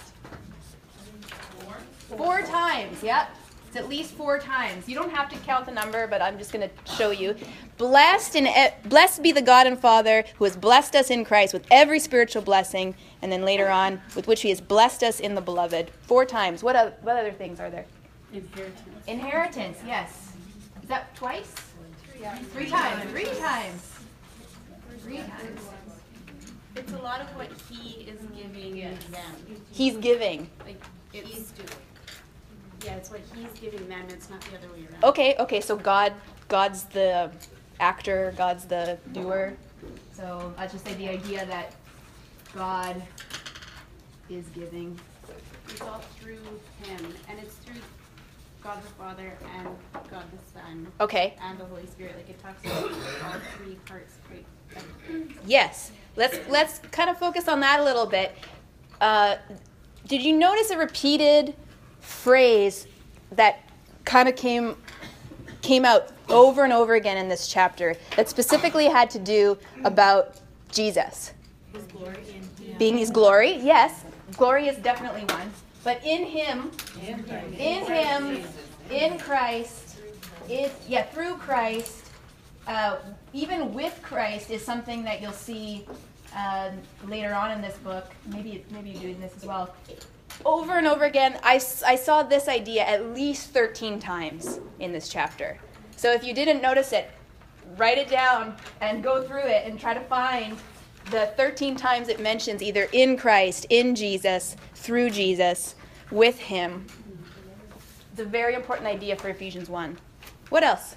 Four. Four times, yep. It's at least four times. You don't have to count the number, but I'm just going to show you. Blessed and e- blessed be the God and Father who has blessed us in Christ with every spiritual blessing, and then later on, with which he has blessed us in the beloved. Four times. What, o- what other things are there? Inheritance. Inheritance, yes. Is that twice? Three, Three times. Three times. Three times. It's a lot of what he is giving them. He's giving. Like, he's doing. Yeah, it's what he's giving them. It's not the other way around. Okay, okay, so God, God's the actor, God's the doer. So I'll just say the idea that God is giving. It's all through him, and it's through God the Father and God the Son. Okay. And the Holy Spirit. Like, it talks about all three parts. Right? Yes. Let's let's kind of focus on that a little bit. Uh, did you notice a repeated phrase that kind of came came out over and over again in this chapter that specifically had to do about Jesus? His glory in him. Being his glory, yes. Glory is definitely one. But in him, in him, in Christ, is yeah, through Christ, uh, even with Christ is something that you'll see uh, later on in this book. Maybe maybe you do in this as well. Over and over again, I, I saw this idea at least thirteen times in this chapter. So if you didn't notice it, write it down and go through it and try to find the thirteen times it mentions either in Christ, in Jesus, through Jesus, with him. It's a very important idea for Ephesians one. What else?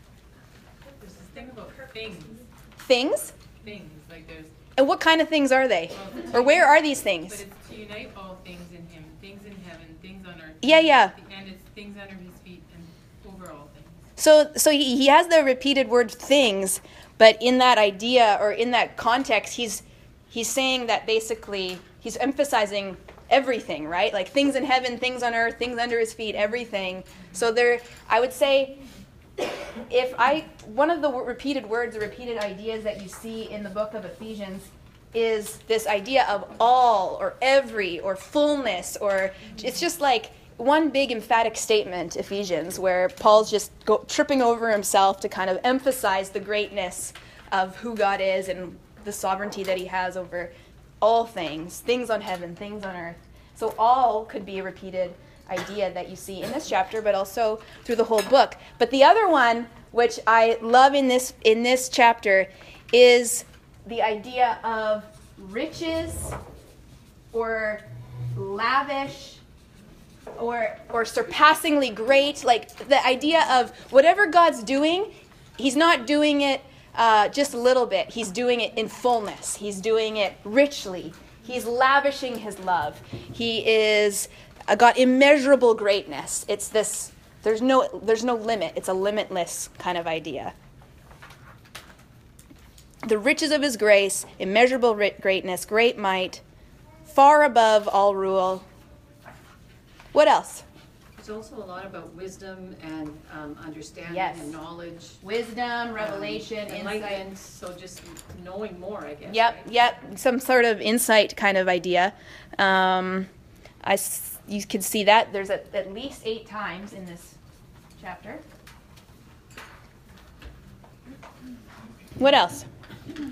There's this thing about things. Things? Things. Like there's. And what kind of things are they? Or where are these But things? it's to unite all things in him. Things in heaven, things on earth. Yeah, yeah. And it's things under his feet and over all things. So so he, he has the repeated word things, but in that idea or in that context, he's he's saying that basically he's emphasizing everything, right? Like things in heaven, things on earth, things under his feet, everything. So there, I would say, if I, one of the w- repeated words or repeated ideas that you see in the book of Ephesians is this idea of all or every or fullness, or it's just like one big emphatic statement, Ephesians, where Paul's just go, tripping over himself to kind of emphasize the greatness of who God is and the sovereignty that he has over all things, things on heaven, things on earth. So all could be a repeated idea that you see in this chapter, but also through the whole book. But the other one, which I love in this in this chapter, is the idea of riches or lavish or or surpassingly great. Like the idea of whatever God's doing, he's not doing it uh, just a little bit. He's doing it in fullness. He's doing it richly. He's lavishing his love. He is uh, got immeasurable greatness. It's this, there's no there's no limit. It's a limitless kind of idea. The riches of his grace, immeasurable greatness, great might, far above all rule. What else? There's also a lot about wisdom and um, understanding Yes. and knowledge. Wisdom, revelation, um, insight. enlightenment, so just knowing more, I guess. Yep, right? yep. Some sort of insight kind of idea. Um, I s- you can see that. There's at, at least eight times in this chapter. What else? There's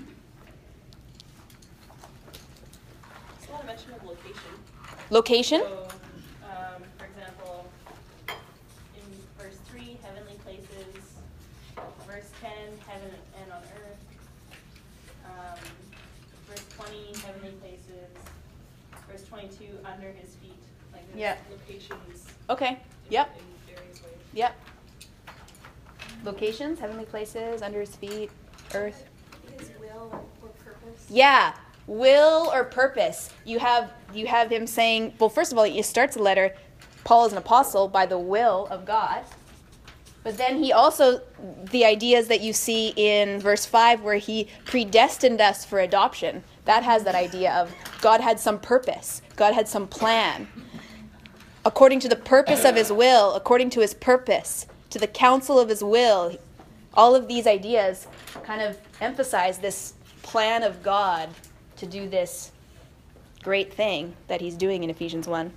a lot of mention of location. Location? So, um, for example, in verse three, heavenly places. Verse ten, heaven and on earth. Um, verse twenty, heavenly places. Verse twenty-two, under his feet. Like there's Yeah. locations Okay. in, Yep. in various ways. Yep. Locations, heavenly places, under his feet, earth. His will or, or purpose. Yeah, will or purpose. You have you have him saying, well, first of all, he starts the letter, Paul is an apostle by the will of God. But then he also, the ideas that you see in verse five where he predestined us for adoption, that has that idea of God had some purpose. God had some plan. According to the purpose of his will, according to his purpose, to the counsel of his will, all of these ideas kind of emphasize this plan of God to do this great thing that he's doing in Ephesians one.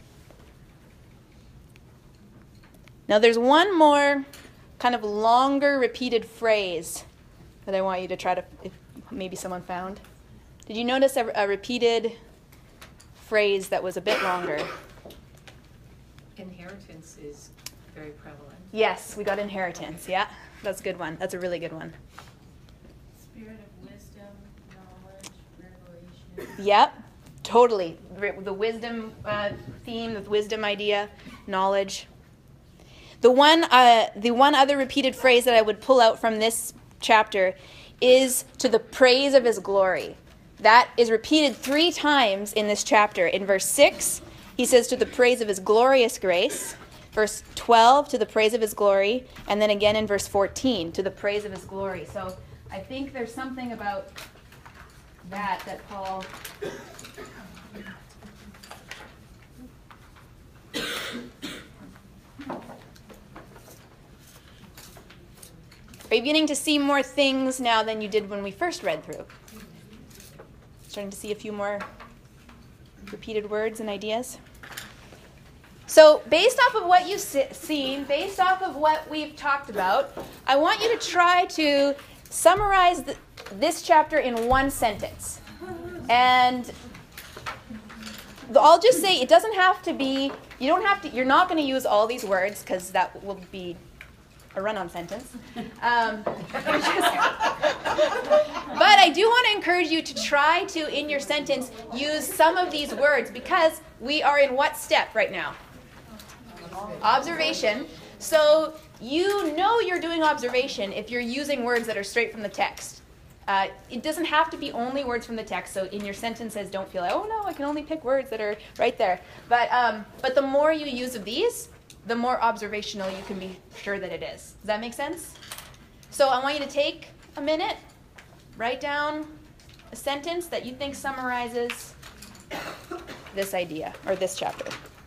Now there's one more kind of longer repeated phrase that I want you to try to, if maybe someone found. Did you notice a, a repeated phrase that was a bit longer? Inheritance is very prevalent. Yes, we got inheritance. Yeah, that's a good one. That's a really good one. Spirit of wisdom, knowledge, revelation. Yep, totally. Re- The wisdom uh, theme, the wisdom idea, knowledge. The one, uh, the one other repeated phrase that I would pull out from this chapter is to the praise of his glory. That is repeated three times in this chapter. In verse six, he says to the praise of his glorious grace. Verse twelve, to the praise of his glory. And then again in verse fourteen, to the praise of his glory. So I think there's something about that that Paul... Are you beginning to see more things now than you did when we first read through? Starting to see a few more repeated words and ideas? So based off of what you've seen, based off of what we've talked about, I want you to try to summarize the, this chapter in one sentence. And I'll just say it doesn't have to be, you don't have to, you're not going to use all these words because that will be a run-on sentence. Um, but I do want to encourage you to try to, in your sentence, use some of these words because we are in what step right now? Observation. So you know you're doing observation if you're using words that are straight from the text. Uh, it doesn't have to be only words from the text, so in your sentences don't feel like, oh no, I can only pick words that are right there. But, um, but the more you use of these, the more observational you can be sure that it is. Does that make sense? So I want you to take a minute, write down a sentence that you think summarizes this idea, or this chapter.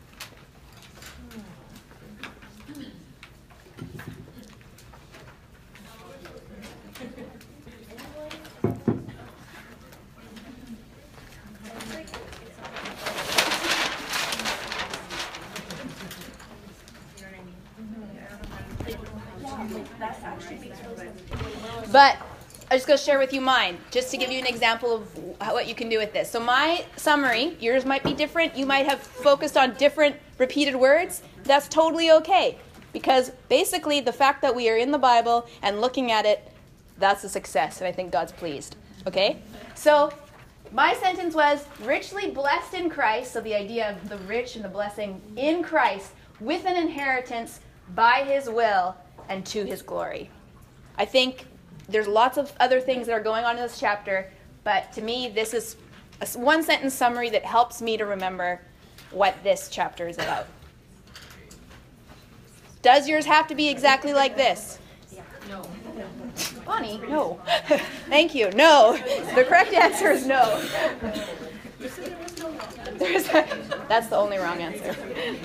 But I'm just going to share with you mine, just to give you an example of how, what you can do with this. So my summary, yours might be different. You might have focused on different repeated words. That's totally okay. Because basically the fact that we are in the Bible and looking at it, that's a success. And I think God's pleased. Okay? So my sentence was, richly blessed in Christ. So the idea of the rich and the blessing in Christ with an inheritance by his will and to his glory. I think there's lots of other things that are going on in this chapter, but to me, this is a one sentence summary that helps me to remember what this chapter is about. Does yours have to be exactly like this? No. Bonnie, no. Thank you. No. The correct answer is no. There's a, that's the only wrong answer.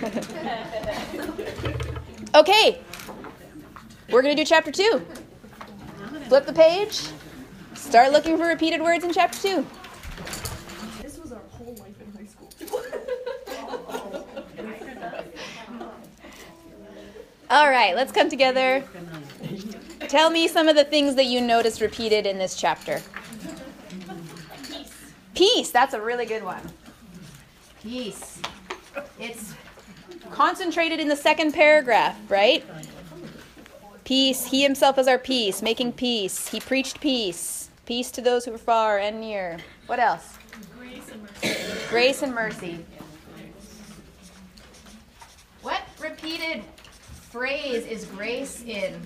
Okay. We're going to do chapter two. Flip the page. Start looking for repeated words in chapter two. This was our whole life in high school. All right, let's come together. Tell me some of the things that you noticed repeated in this chapter. Peace. Peace, that's a really good one. Peace. It's concentrated in the second paragraph, right? Peace. He himself is our peace, making peace. He preached peace. Peace to those who are far and near. What else? Grace and mercy. Grace and mercy. What repeated phrase is grace in?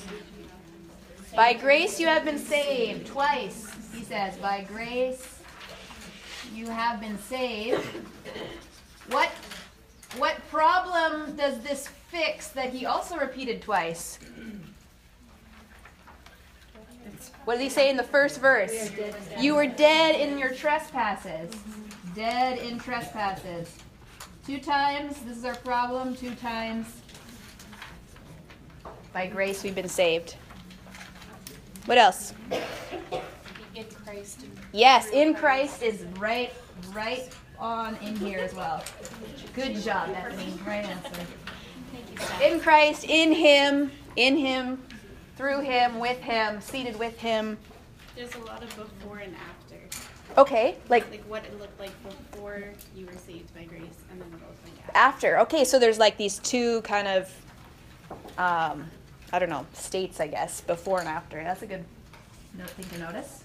By grace you have been saved. Twice, he says, by grace you have been saved. What, what problem does this fix that he also repeated twice? What does he say in the first verse? You were dead in your trespasses. Dead in trespasses. Two times, this is our problem, two times. By grace we've been saved. What else? In Christ. Yes, in Christ is right, right on in here as well. Good job, Bethany. Right answer. In Christ, in Him, in Him, through Him, with Him, seated with Him. There's a lot of before and after. Okay, like Like what it looked like before you were saved by grace, and then what it looked like after. after. Okay, so there's like these two kind of, um, I don't know, states, I guess, before and after. That's a good note thing to notice.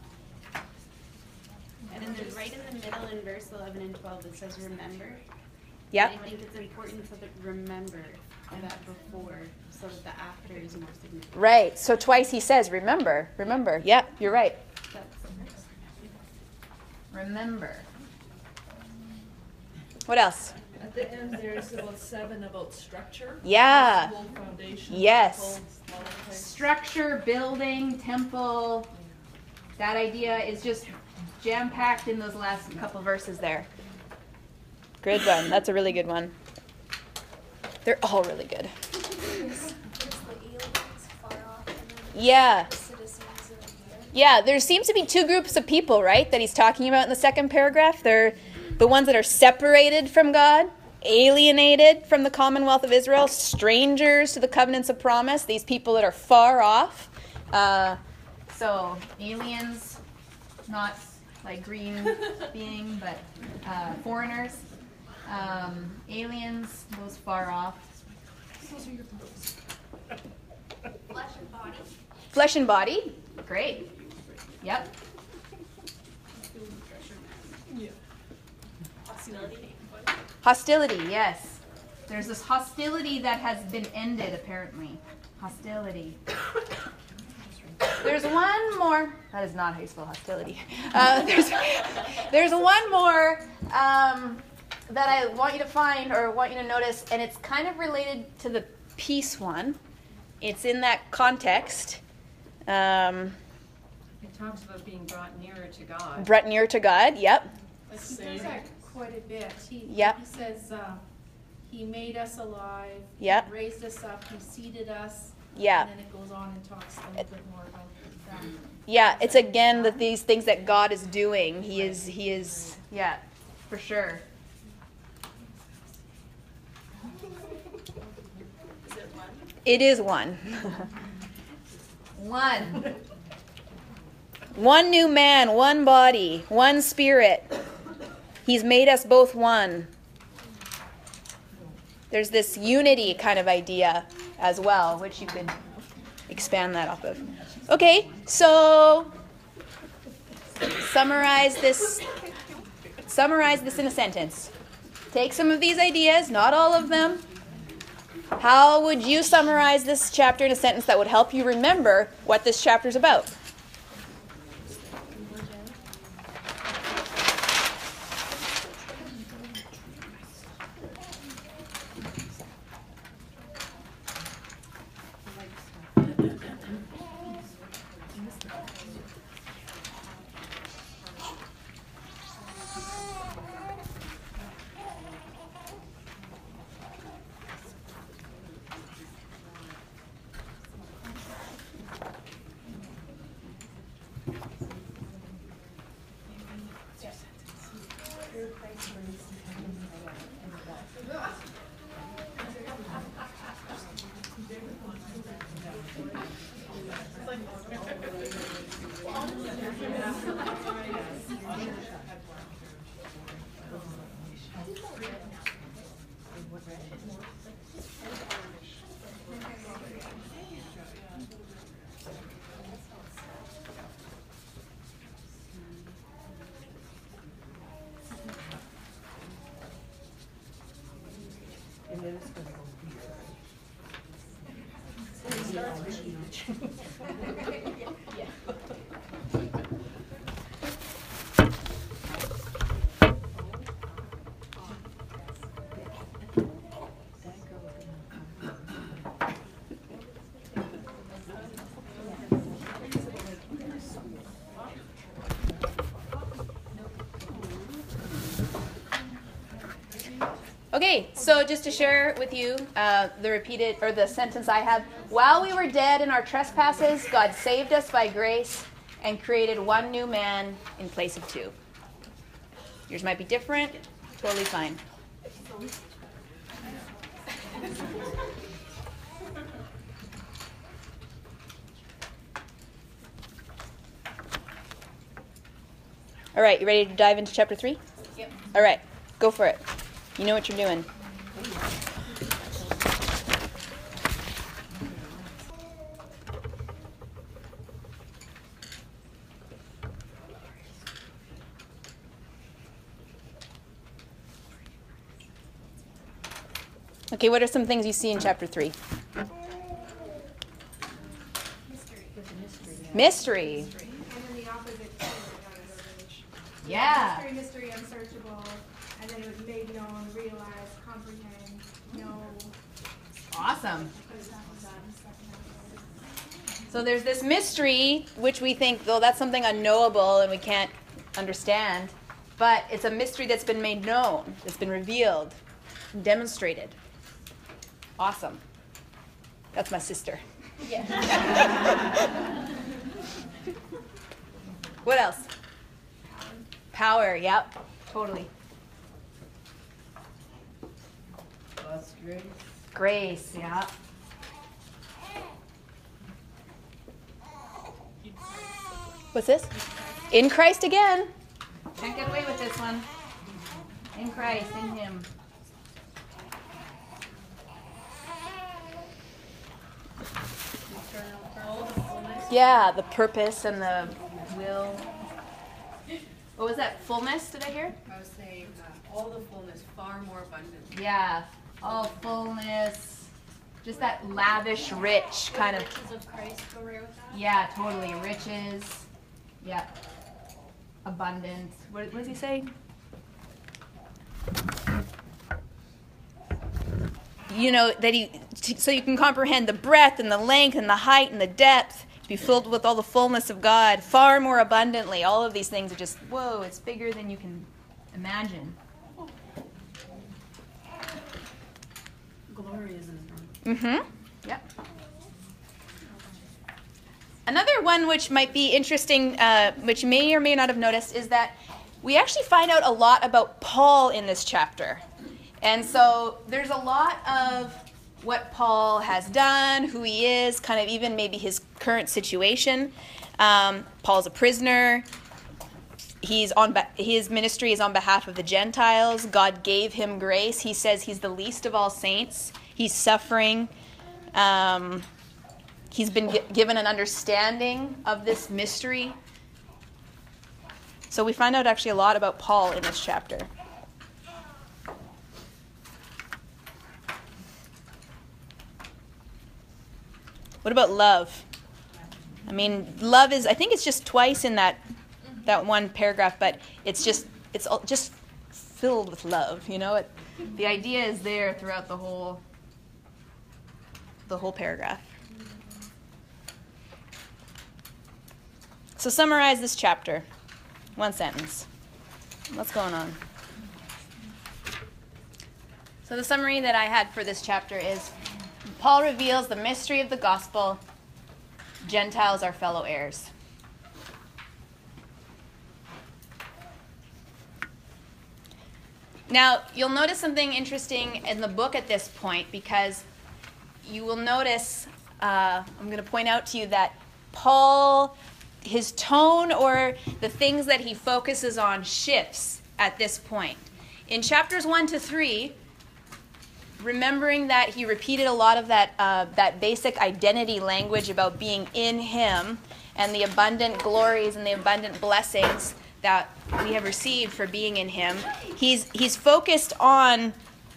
And then there's right in the middle in verse eleven and twelve it says remember. Yep. I think it's important to remember that before so that the after is more significant. Right. So twice he says, remember, remember. Yep, you're right. That's Remember. What else? At the end, there's about seven about structure. Yeah. Whole foundation. Yes. whole model type. Structure, building, temple. That idea is just jam-packed in those last couple verses there. Good one. That's a really good one. They're all really good. Yeah. Yeah, there seems to be two groups of people, right, that he's talking about in the second paragraph. They're the ones that are separated from God, alienated from the commonwealth of Israel, strangers to the covenants of promise, these people that are far off. Uh, so aliens, not like green being, but uh, foreigners. Um, aliens, those far off. Flesh and body. Flesh and body, great. Yep. Hostility. Hostility, yes. There's this hostility that has been ended, apparently. Hostility. There's one more. That is not how you spell hostility. Uh, there's, there's one more um, that I want you to find or want you to notice, and it's kind of related to the peace one. It's in that context. Um, It talks about being brought nearer to God. brought near to God, yep. He does that quite a bit. He, Yep. he says, uh, he made us alive. Yep. He raised us up. He seated us. Yeah. And then it goes on and talks a little bit more about that. Yeah, it's again that these things that God is doing. He is, he is, yeah, for sure. Is it one? It is one. One. One new man, one body, one spirit. He's made us both one. There's this unity kind of idea as well, which you could expand that off of. Okay, so summarize this. Summarize this in a sentence. Take some of these ideas, not all of them. How would you summarize this chapter in a sentence that would help you remember what this chapter is about? Okay, so just to share with you uh, the repeated, or the sentence I have. While we were dead in our trespasses, God saved us by grace and created one new man in place of two. Yours might be different, totally fine. All right, you ready to dive into chapter three? Yep. All right, go for it. You know what you're doing. Okay, what are some things you see in chapter three? Mystery. Mystery. And then the opposite too, Yeah. Mystery, mystery, unsearchable, and then it was made known, realized, comprehend, know. Awesome. First half was done, second half was So there's this mystery, which we think, though, that's something unknowable and we can't understand. But it's a mystery that's been made known, that's been revealed, demonstrated. Awesome. That's my sister. Yeah. What else? Power, yep, totally. God's grace. Grace, yeah. What's this? In Christ again. Can't get away with this one. In Christ, in Him. Yeah, the purpose and the will. What was that? Fullness, did I hear? I was saying, uh, all the fullness, far more abundant. Yeah, all fullness. Just that lavish, rich kind of. Riches of Christ go right with that? Yeah, totally. Riches. Yeah. Abundance. What, what does he say? You know, that he, so you can comprehend the breadth and the length and the height and the depth, to be filled with all the fullness of God, far more abundantly. All of these things are just, whoa, it's bigger than you can imagine. Glory is in his room. Mm-hmm. Yep. Another one which might be interesting, uh, which you may or may not have noticed, is that we actually find out a lot about Paul in this chapter. And so there's a lot of what Paul has done, who he is, kind of even maybe his current situation. Um, Paul's a prisoner. He's on be- his ministry is on behalf of the Gentiles. God gave him grace. He says he's the least of all saints. He's suffering. Um, he's been gi- given an understanding of this mystery. So we find out actually a lot about Paul in this chapter. What about love? I mean, love is, I think it's just twice in that that one paragraph, but it's just it's all, just filled with love, you know? It, the idea is there throughout the whole the whole paragraph. So summarize this chapter. One sentence. What's going on? So the summary that I had for this chapter is Paul reveals the mystery of the gospel. Gentiles are fellow heirs. Now, you'll notice something interesting in the book at this point, because you will notice, uh, I'm going to point out to you that Paul, his tone or the things that he focuses on shifts at this point. In chapters one to three, remembering that he repeated a lot of that uh, that basic identity language about being in him and the abundant glories and the abundant blessings that we have received for being in him, he's he's focused on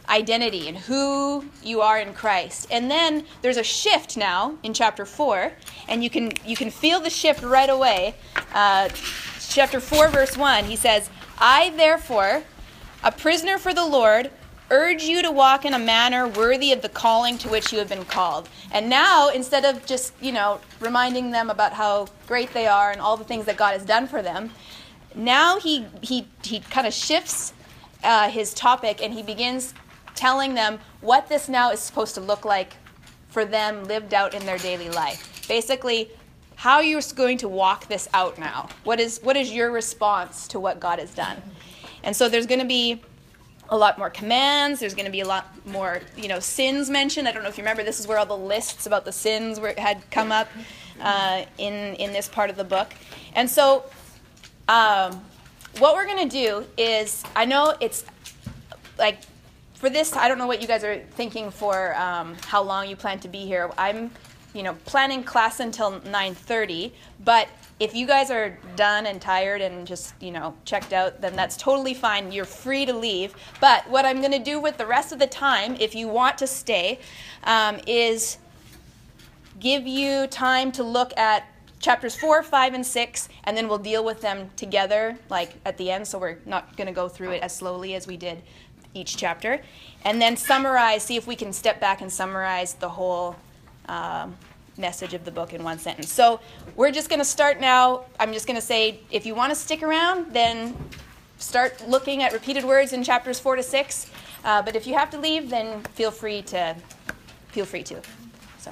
identity and who you are in Christ. And then there's a shift now in chapter four, and you can you can feel the shift right away. Uh, chapter four, verse one, he says, I, therefore, a prisoner for the Lord, urge you to walk in a manner worthy of the calling to which you have been called. And now, instead of just, you know, reminding them about how great they are and all the things that God has done for them, now he he he kind of shifts uh, his topic, and he begins telling them what this now is supposed to look like for them lived out in their daily life. Basically, how you're going to walk this out now. What is what is your response to what God has done? And so there's going to be a lot more commands. There's going to be a lot more, you know, sins mentioned. I don't know if you remember, this is where all the lists about the sins were, had come up uh, in, in this part of the book. And so um, what we're going to do is, I know it's like, for this, I don't know what you guys are thinking for um, how long you plan to be here. I'm, you know, planning class until nine thirty, but if you guys are done and tired and just, you know, checked out, then that's totally fine. You're free to leave. But what I'm going to do with the rest of the time, if you want to stay, um, is give you time to look at chapters four, five, and six, and then we'll deal with them together, like at the end, so we're not going to go through it as slowly as we did each chapter. And then summarize, see if we can step back and summarize the whole um, message of the book in one sentence. So we're just going to start now. I'm just going to say, if you want to stick around, then start looking at repeated words in chapters four to six. Uh, but if you have to leave, then feel free to feel free to. So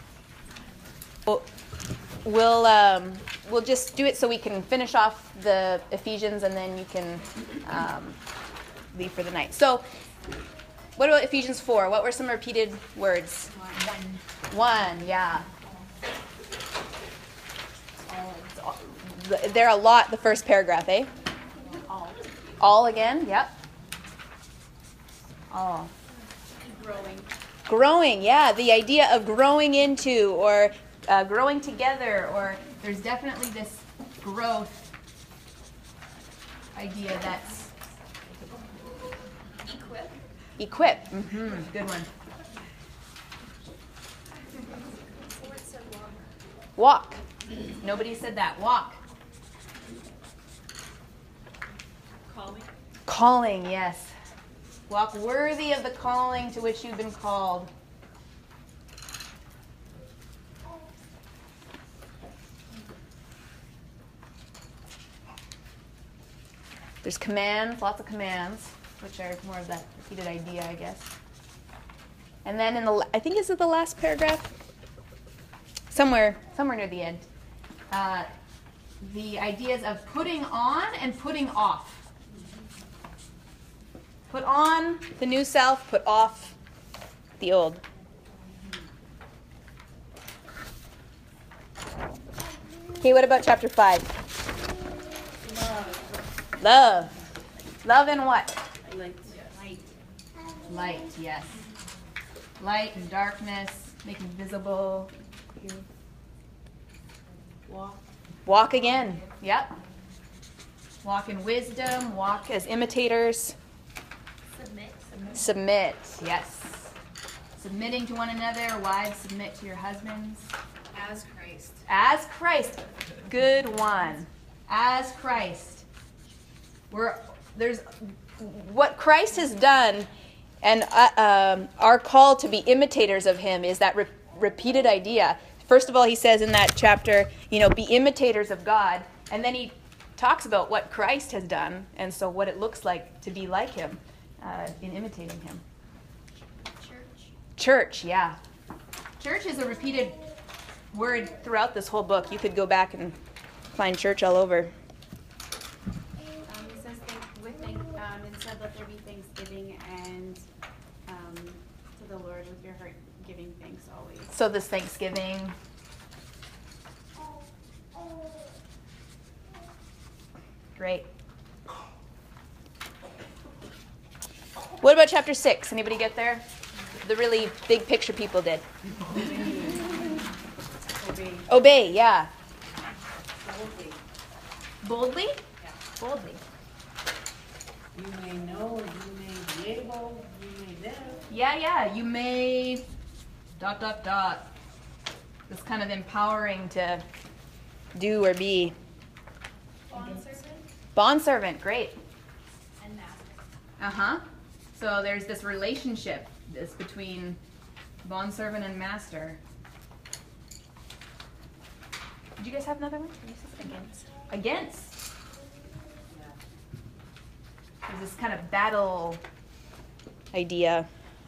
we'll we'll, um, we'll just do it so we can finish off the Ephesians, and then you can um, leave for the night. So what about Ephesians four? What were some repeated words? One. One, yeah. They're a lot, the first paragraph, eh? All. All again, yep. All. Growing. Growing, yeah. The idea of growing into, or uh, growing together, or there's definitely this growth idea that's... Equip. Equip. Mm-hmm. Good one. Walk. Nobody said that. Walk. Calling. Calling, yes. Walk worthy of the calling to which you've been called. There's commands, lots of commands, which are more of that repeated idea, I guess. And then in the, I think is it the last paragraph? Somewhere, somewhere near the end. Uh, the ideas of putting on and putting off. Put on the new self, put off the old. Okay, what about chapter five? Love. Love. Love and what? Light. Light. Light, yes. Light and darkness, making visible. Walk. Walk again, yep. Walk in wisdom, walk as imitators. Submit. Submit. Submit, yes. Submitting to one another, wives submit to your husbands. As Christ. As Christ, good one. As Christ. We're, there's what Christ has done, and uh, um, our call to be imitators of him is that re- repeated idea. First of all, he says in that chapter, you know, be imitators of God. And then he talks about what Christ has done, and so what it looks like to be like him uh, in imitating him. Church. Church, yeah. Church is a repeated word throughout this whole book. You could go back and find church all over. Um, it says thank, with thank, um, it said let there be thanksgiving and um, to the Lord with your heart giving thanks always. So this Thanksgiving. Great. What about chapter six? Anybody get there? The really big picture people did. Obey. Obey, yeah. Boldly. Boldly? Yeah. Boldly. You may know, you may able, you may live. Yeah, yeah, you may dot, dot, dot. It's kind of empowering to do or be. Bondservant Bondservant, great. and master. Uh-huh. So there's this relationship this between bondservant and master. Did you guys have another one? Against. Against. There's this kind of battle idea.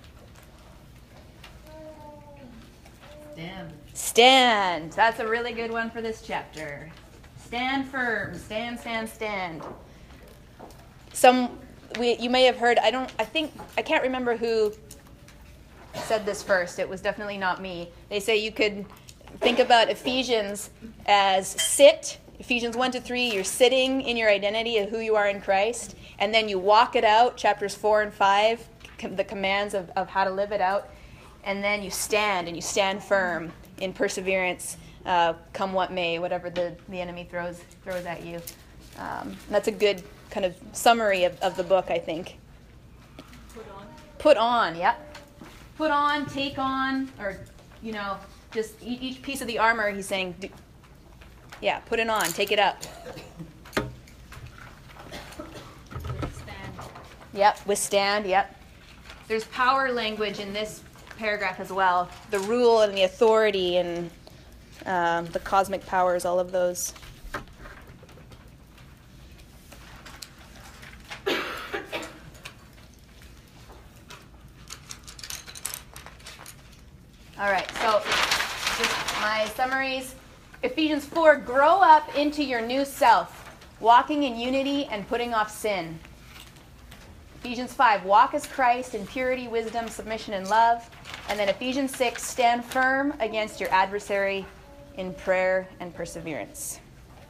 Stand. Stand. That's a really good one for this chapter. Stand firm. Stand, stand, stand. Some, we, you may have heard, I don't, I think, I can't remember who said this first. It was definitely not me. They say you could think about Ephesians as sit. Ephesians one to three, you're sitting in your identity of who you are in Christ. And then you walk it out, chapters four and five, com- the commands of, of how to live it out. And then you stand, and you stand firm in perseverance, uh, come what may, whatever the, the enemy throws throws at you. Um, that's a good kind of summary of, of the book, I think. Put on. Put on, yep. Put on, take on, or, you know, just each, each piece of the armor, he's saying, do, yeah, put it on, take it up. Withstand. Yep, withstand, yep. There's power language in this paragraph as well. The rule and the authority and um, the cosmic powers, all of those. All right, so just my summaries. Ephesians four, grow up into your new self, walking in unity and putting off sin. Ephesians five, walk as Christ in purity, wisdom, submission, and love. And then Ephesians six, stand firm against your adversary in prayer and perseverance.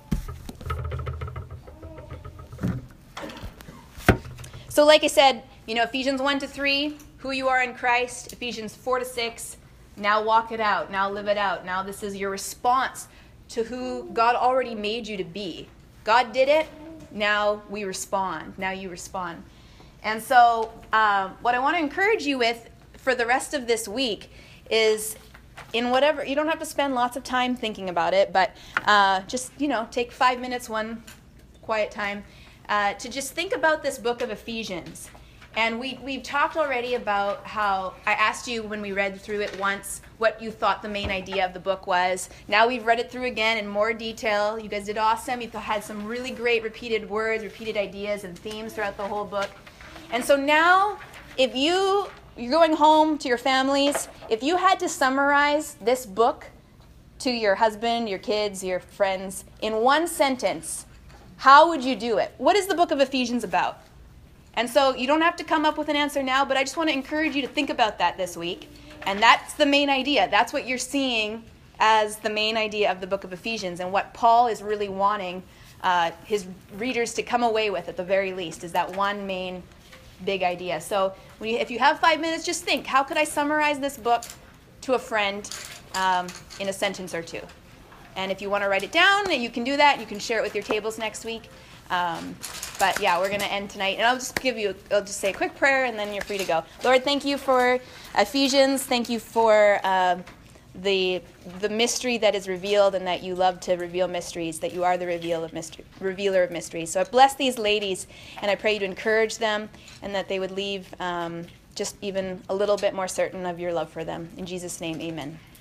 So like I said, you know, Ephesians one to three, who you are in Christ. Ephesians four to six, now walk it out, now live it out. Now this is your response to who God already made you to be. God did it, now we respond. Now you respond. And so um, what I want to encourage you with for the rest of this week is in whatever, you don't have to spend lots of time thinking about it, but uh, just, you know, take five minutes, one quiet time, uh, to just think about this book of Ephesians. And we, we've talked already about how I asked you when we read through it once what you thought the main idea of the book was. Now we've read it through again in more detail. You guys did awesome. You've had some really great repeated words, repeated ideas, and themes throughout the whole book. And so now, if you, you're going home to your families, if you had to summarize this book to your husband, your kids, your friends, in one sentence, how would you do it? What is the book of Ephesians about? And so you don't have to come up with an answer now, but I just want to encourage you to think about that this week. And that's the main idea. That's what you're seeing as the main idea of the book of Ephesians, and what Paul is really wanting uh, his readers to come away with at the very least, is that one main big idea. So when you, if you have five minutes, just think, how could I summarize this book to a friend um, in a sentence or two? And if you want to write it down, you can do that. You can share it with your tables next week. Um, but yeah, we're going to end tonight. And I'll just give you, I'll just say a quick prayer, and then you're free to go. Lord, thank you for Ephesians. Thank you for uh, the the mystery that is revealed, and that you love to reveal mysteries, that you are the reveal of mystery, revealer of mysteries. So I bless these ladies, and I pray you to encourage them, and that they would leave um, just even a little bit more certain of your love for them. In Jesus' name, amen.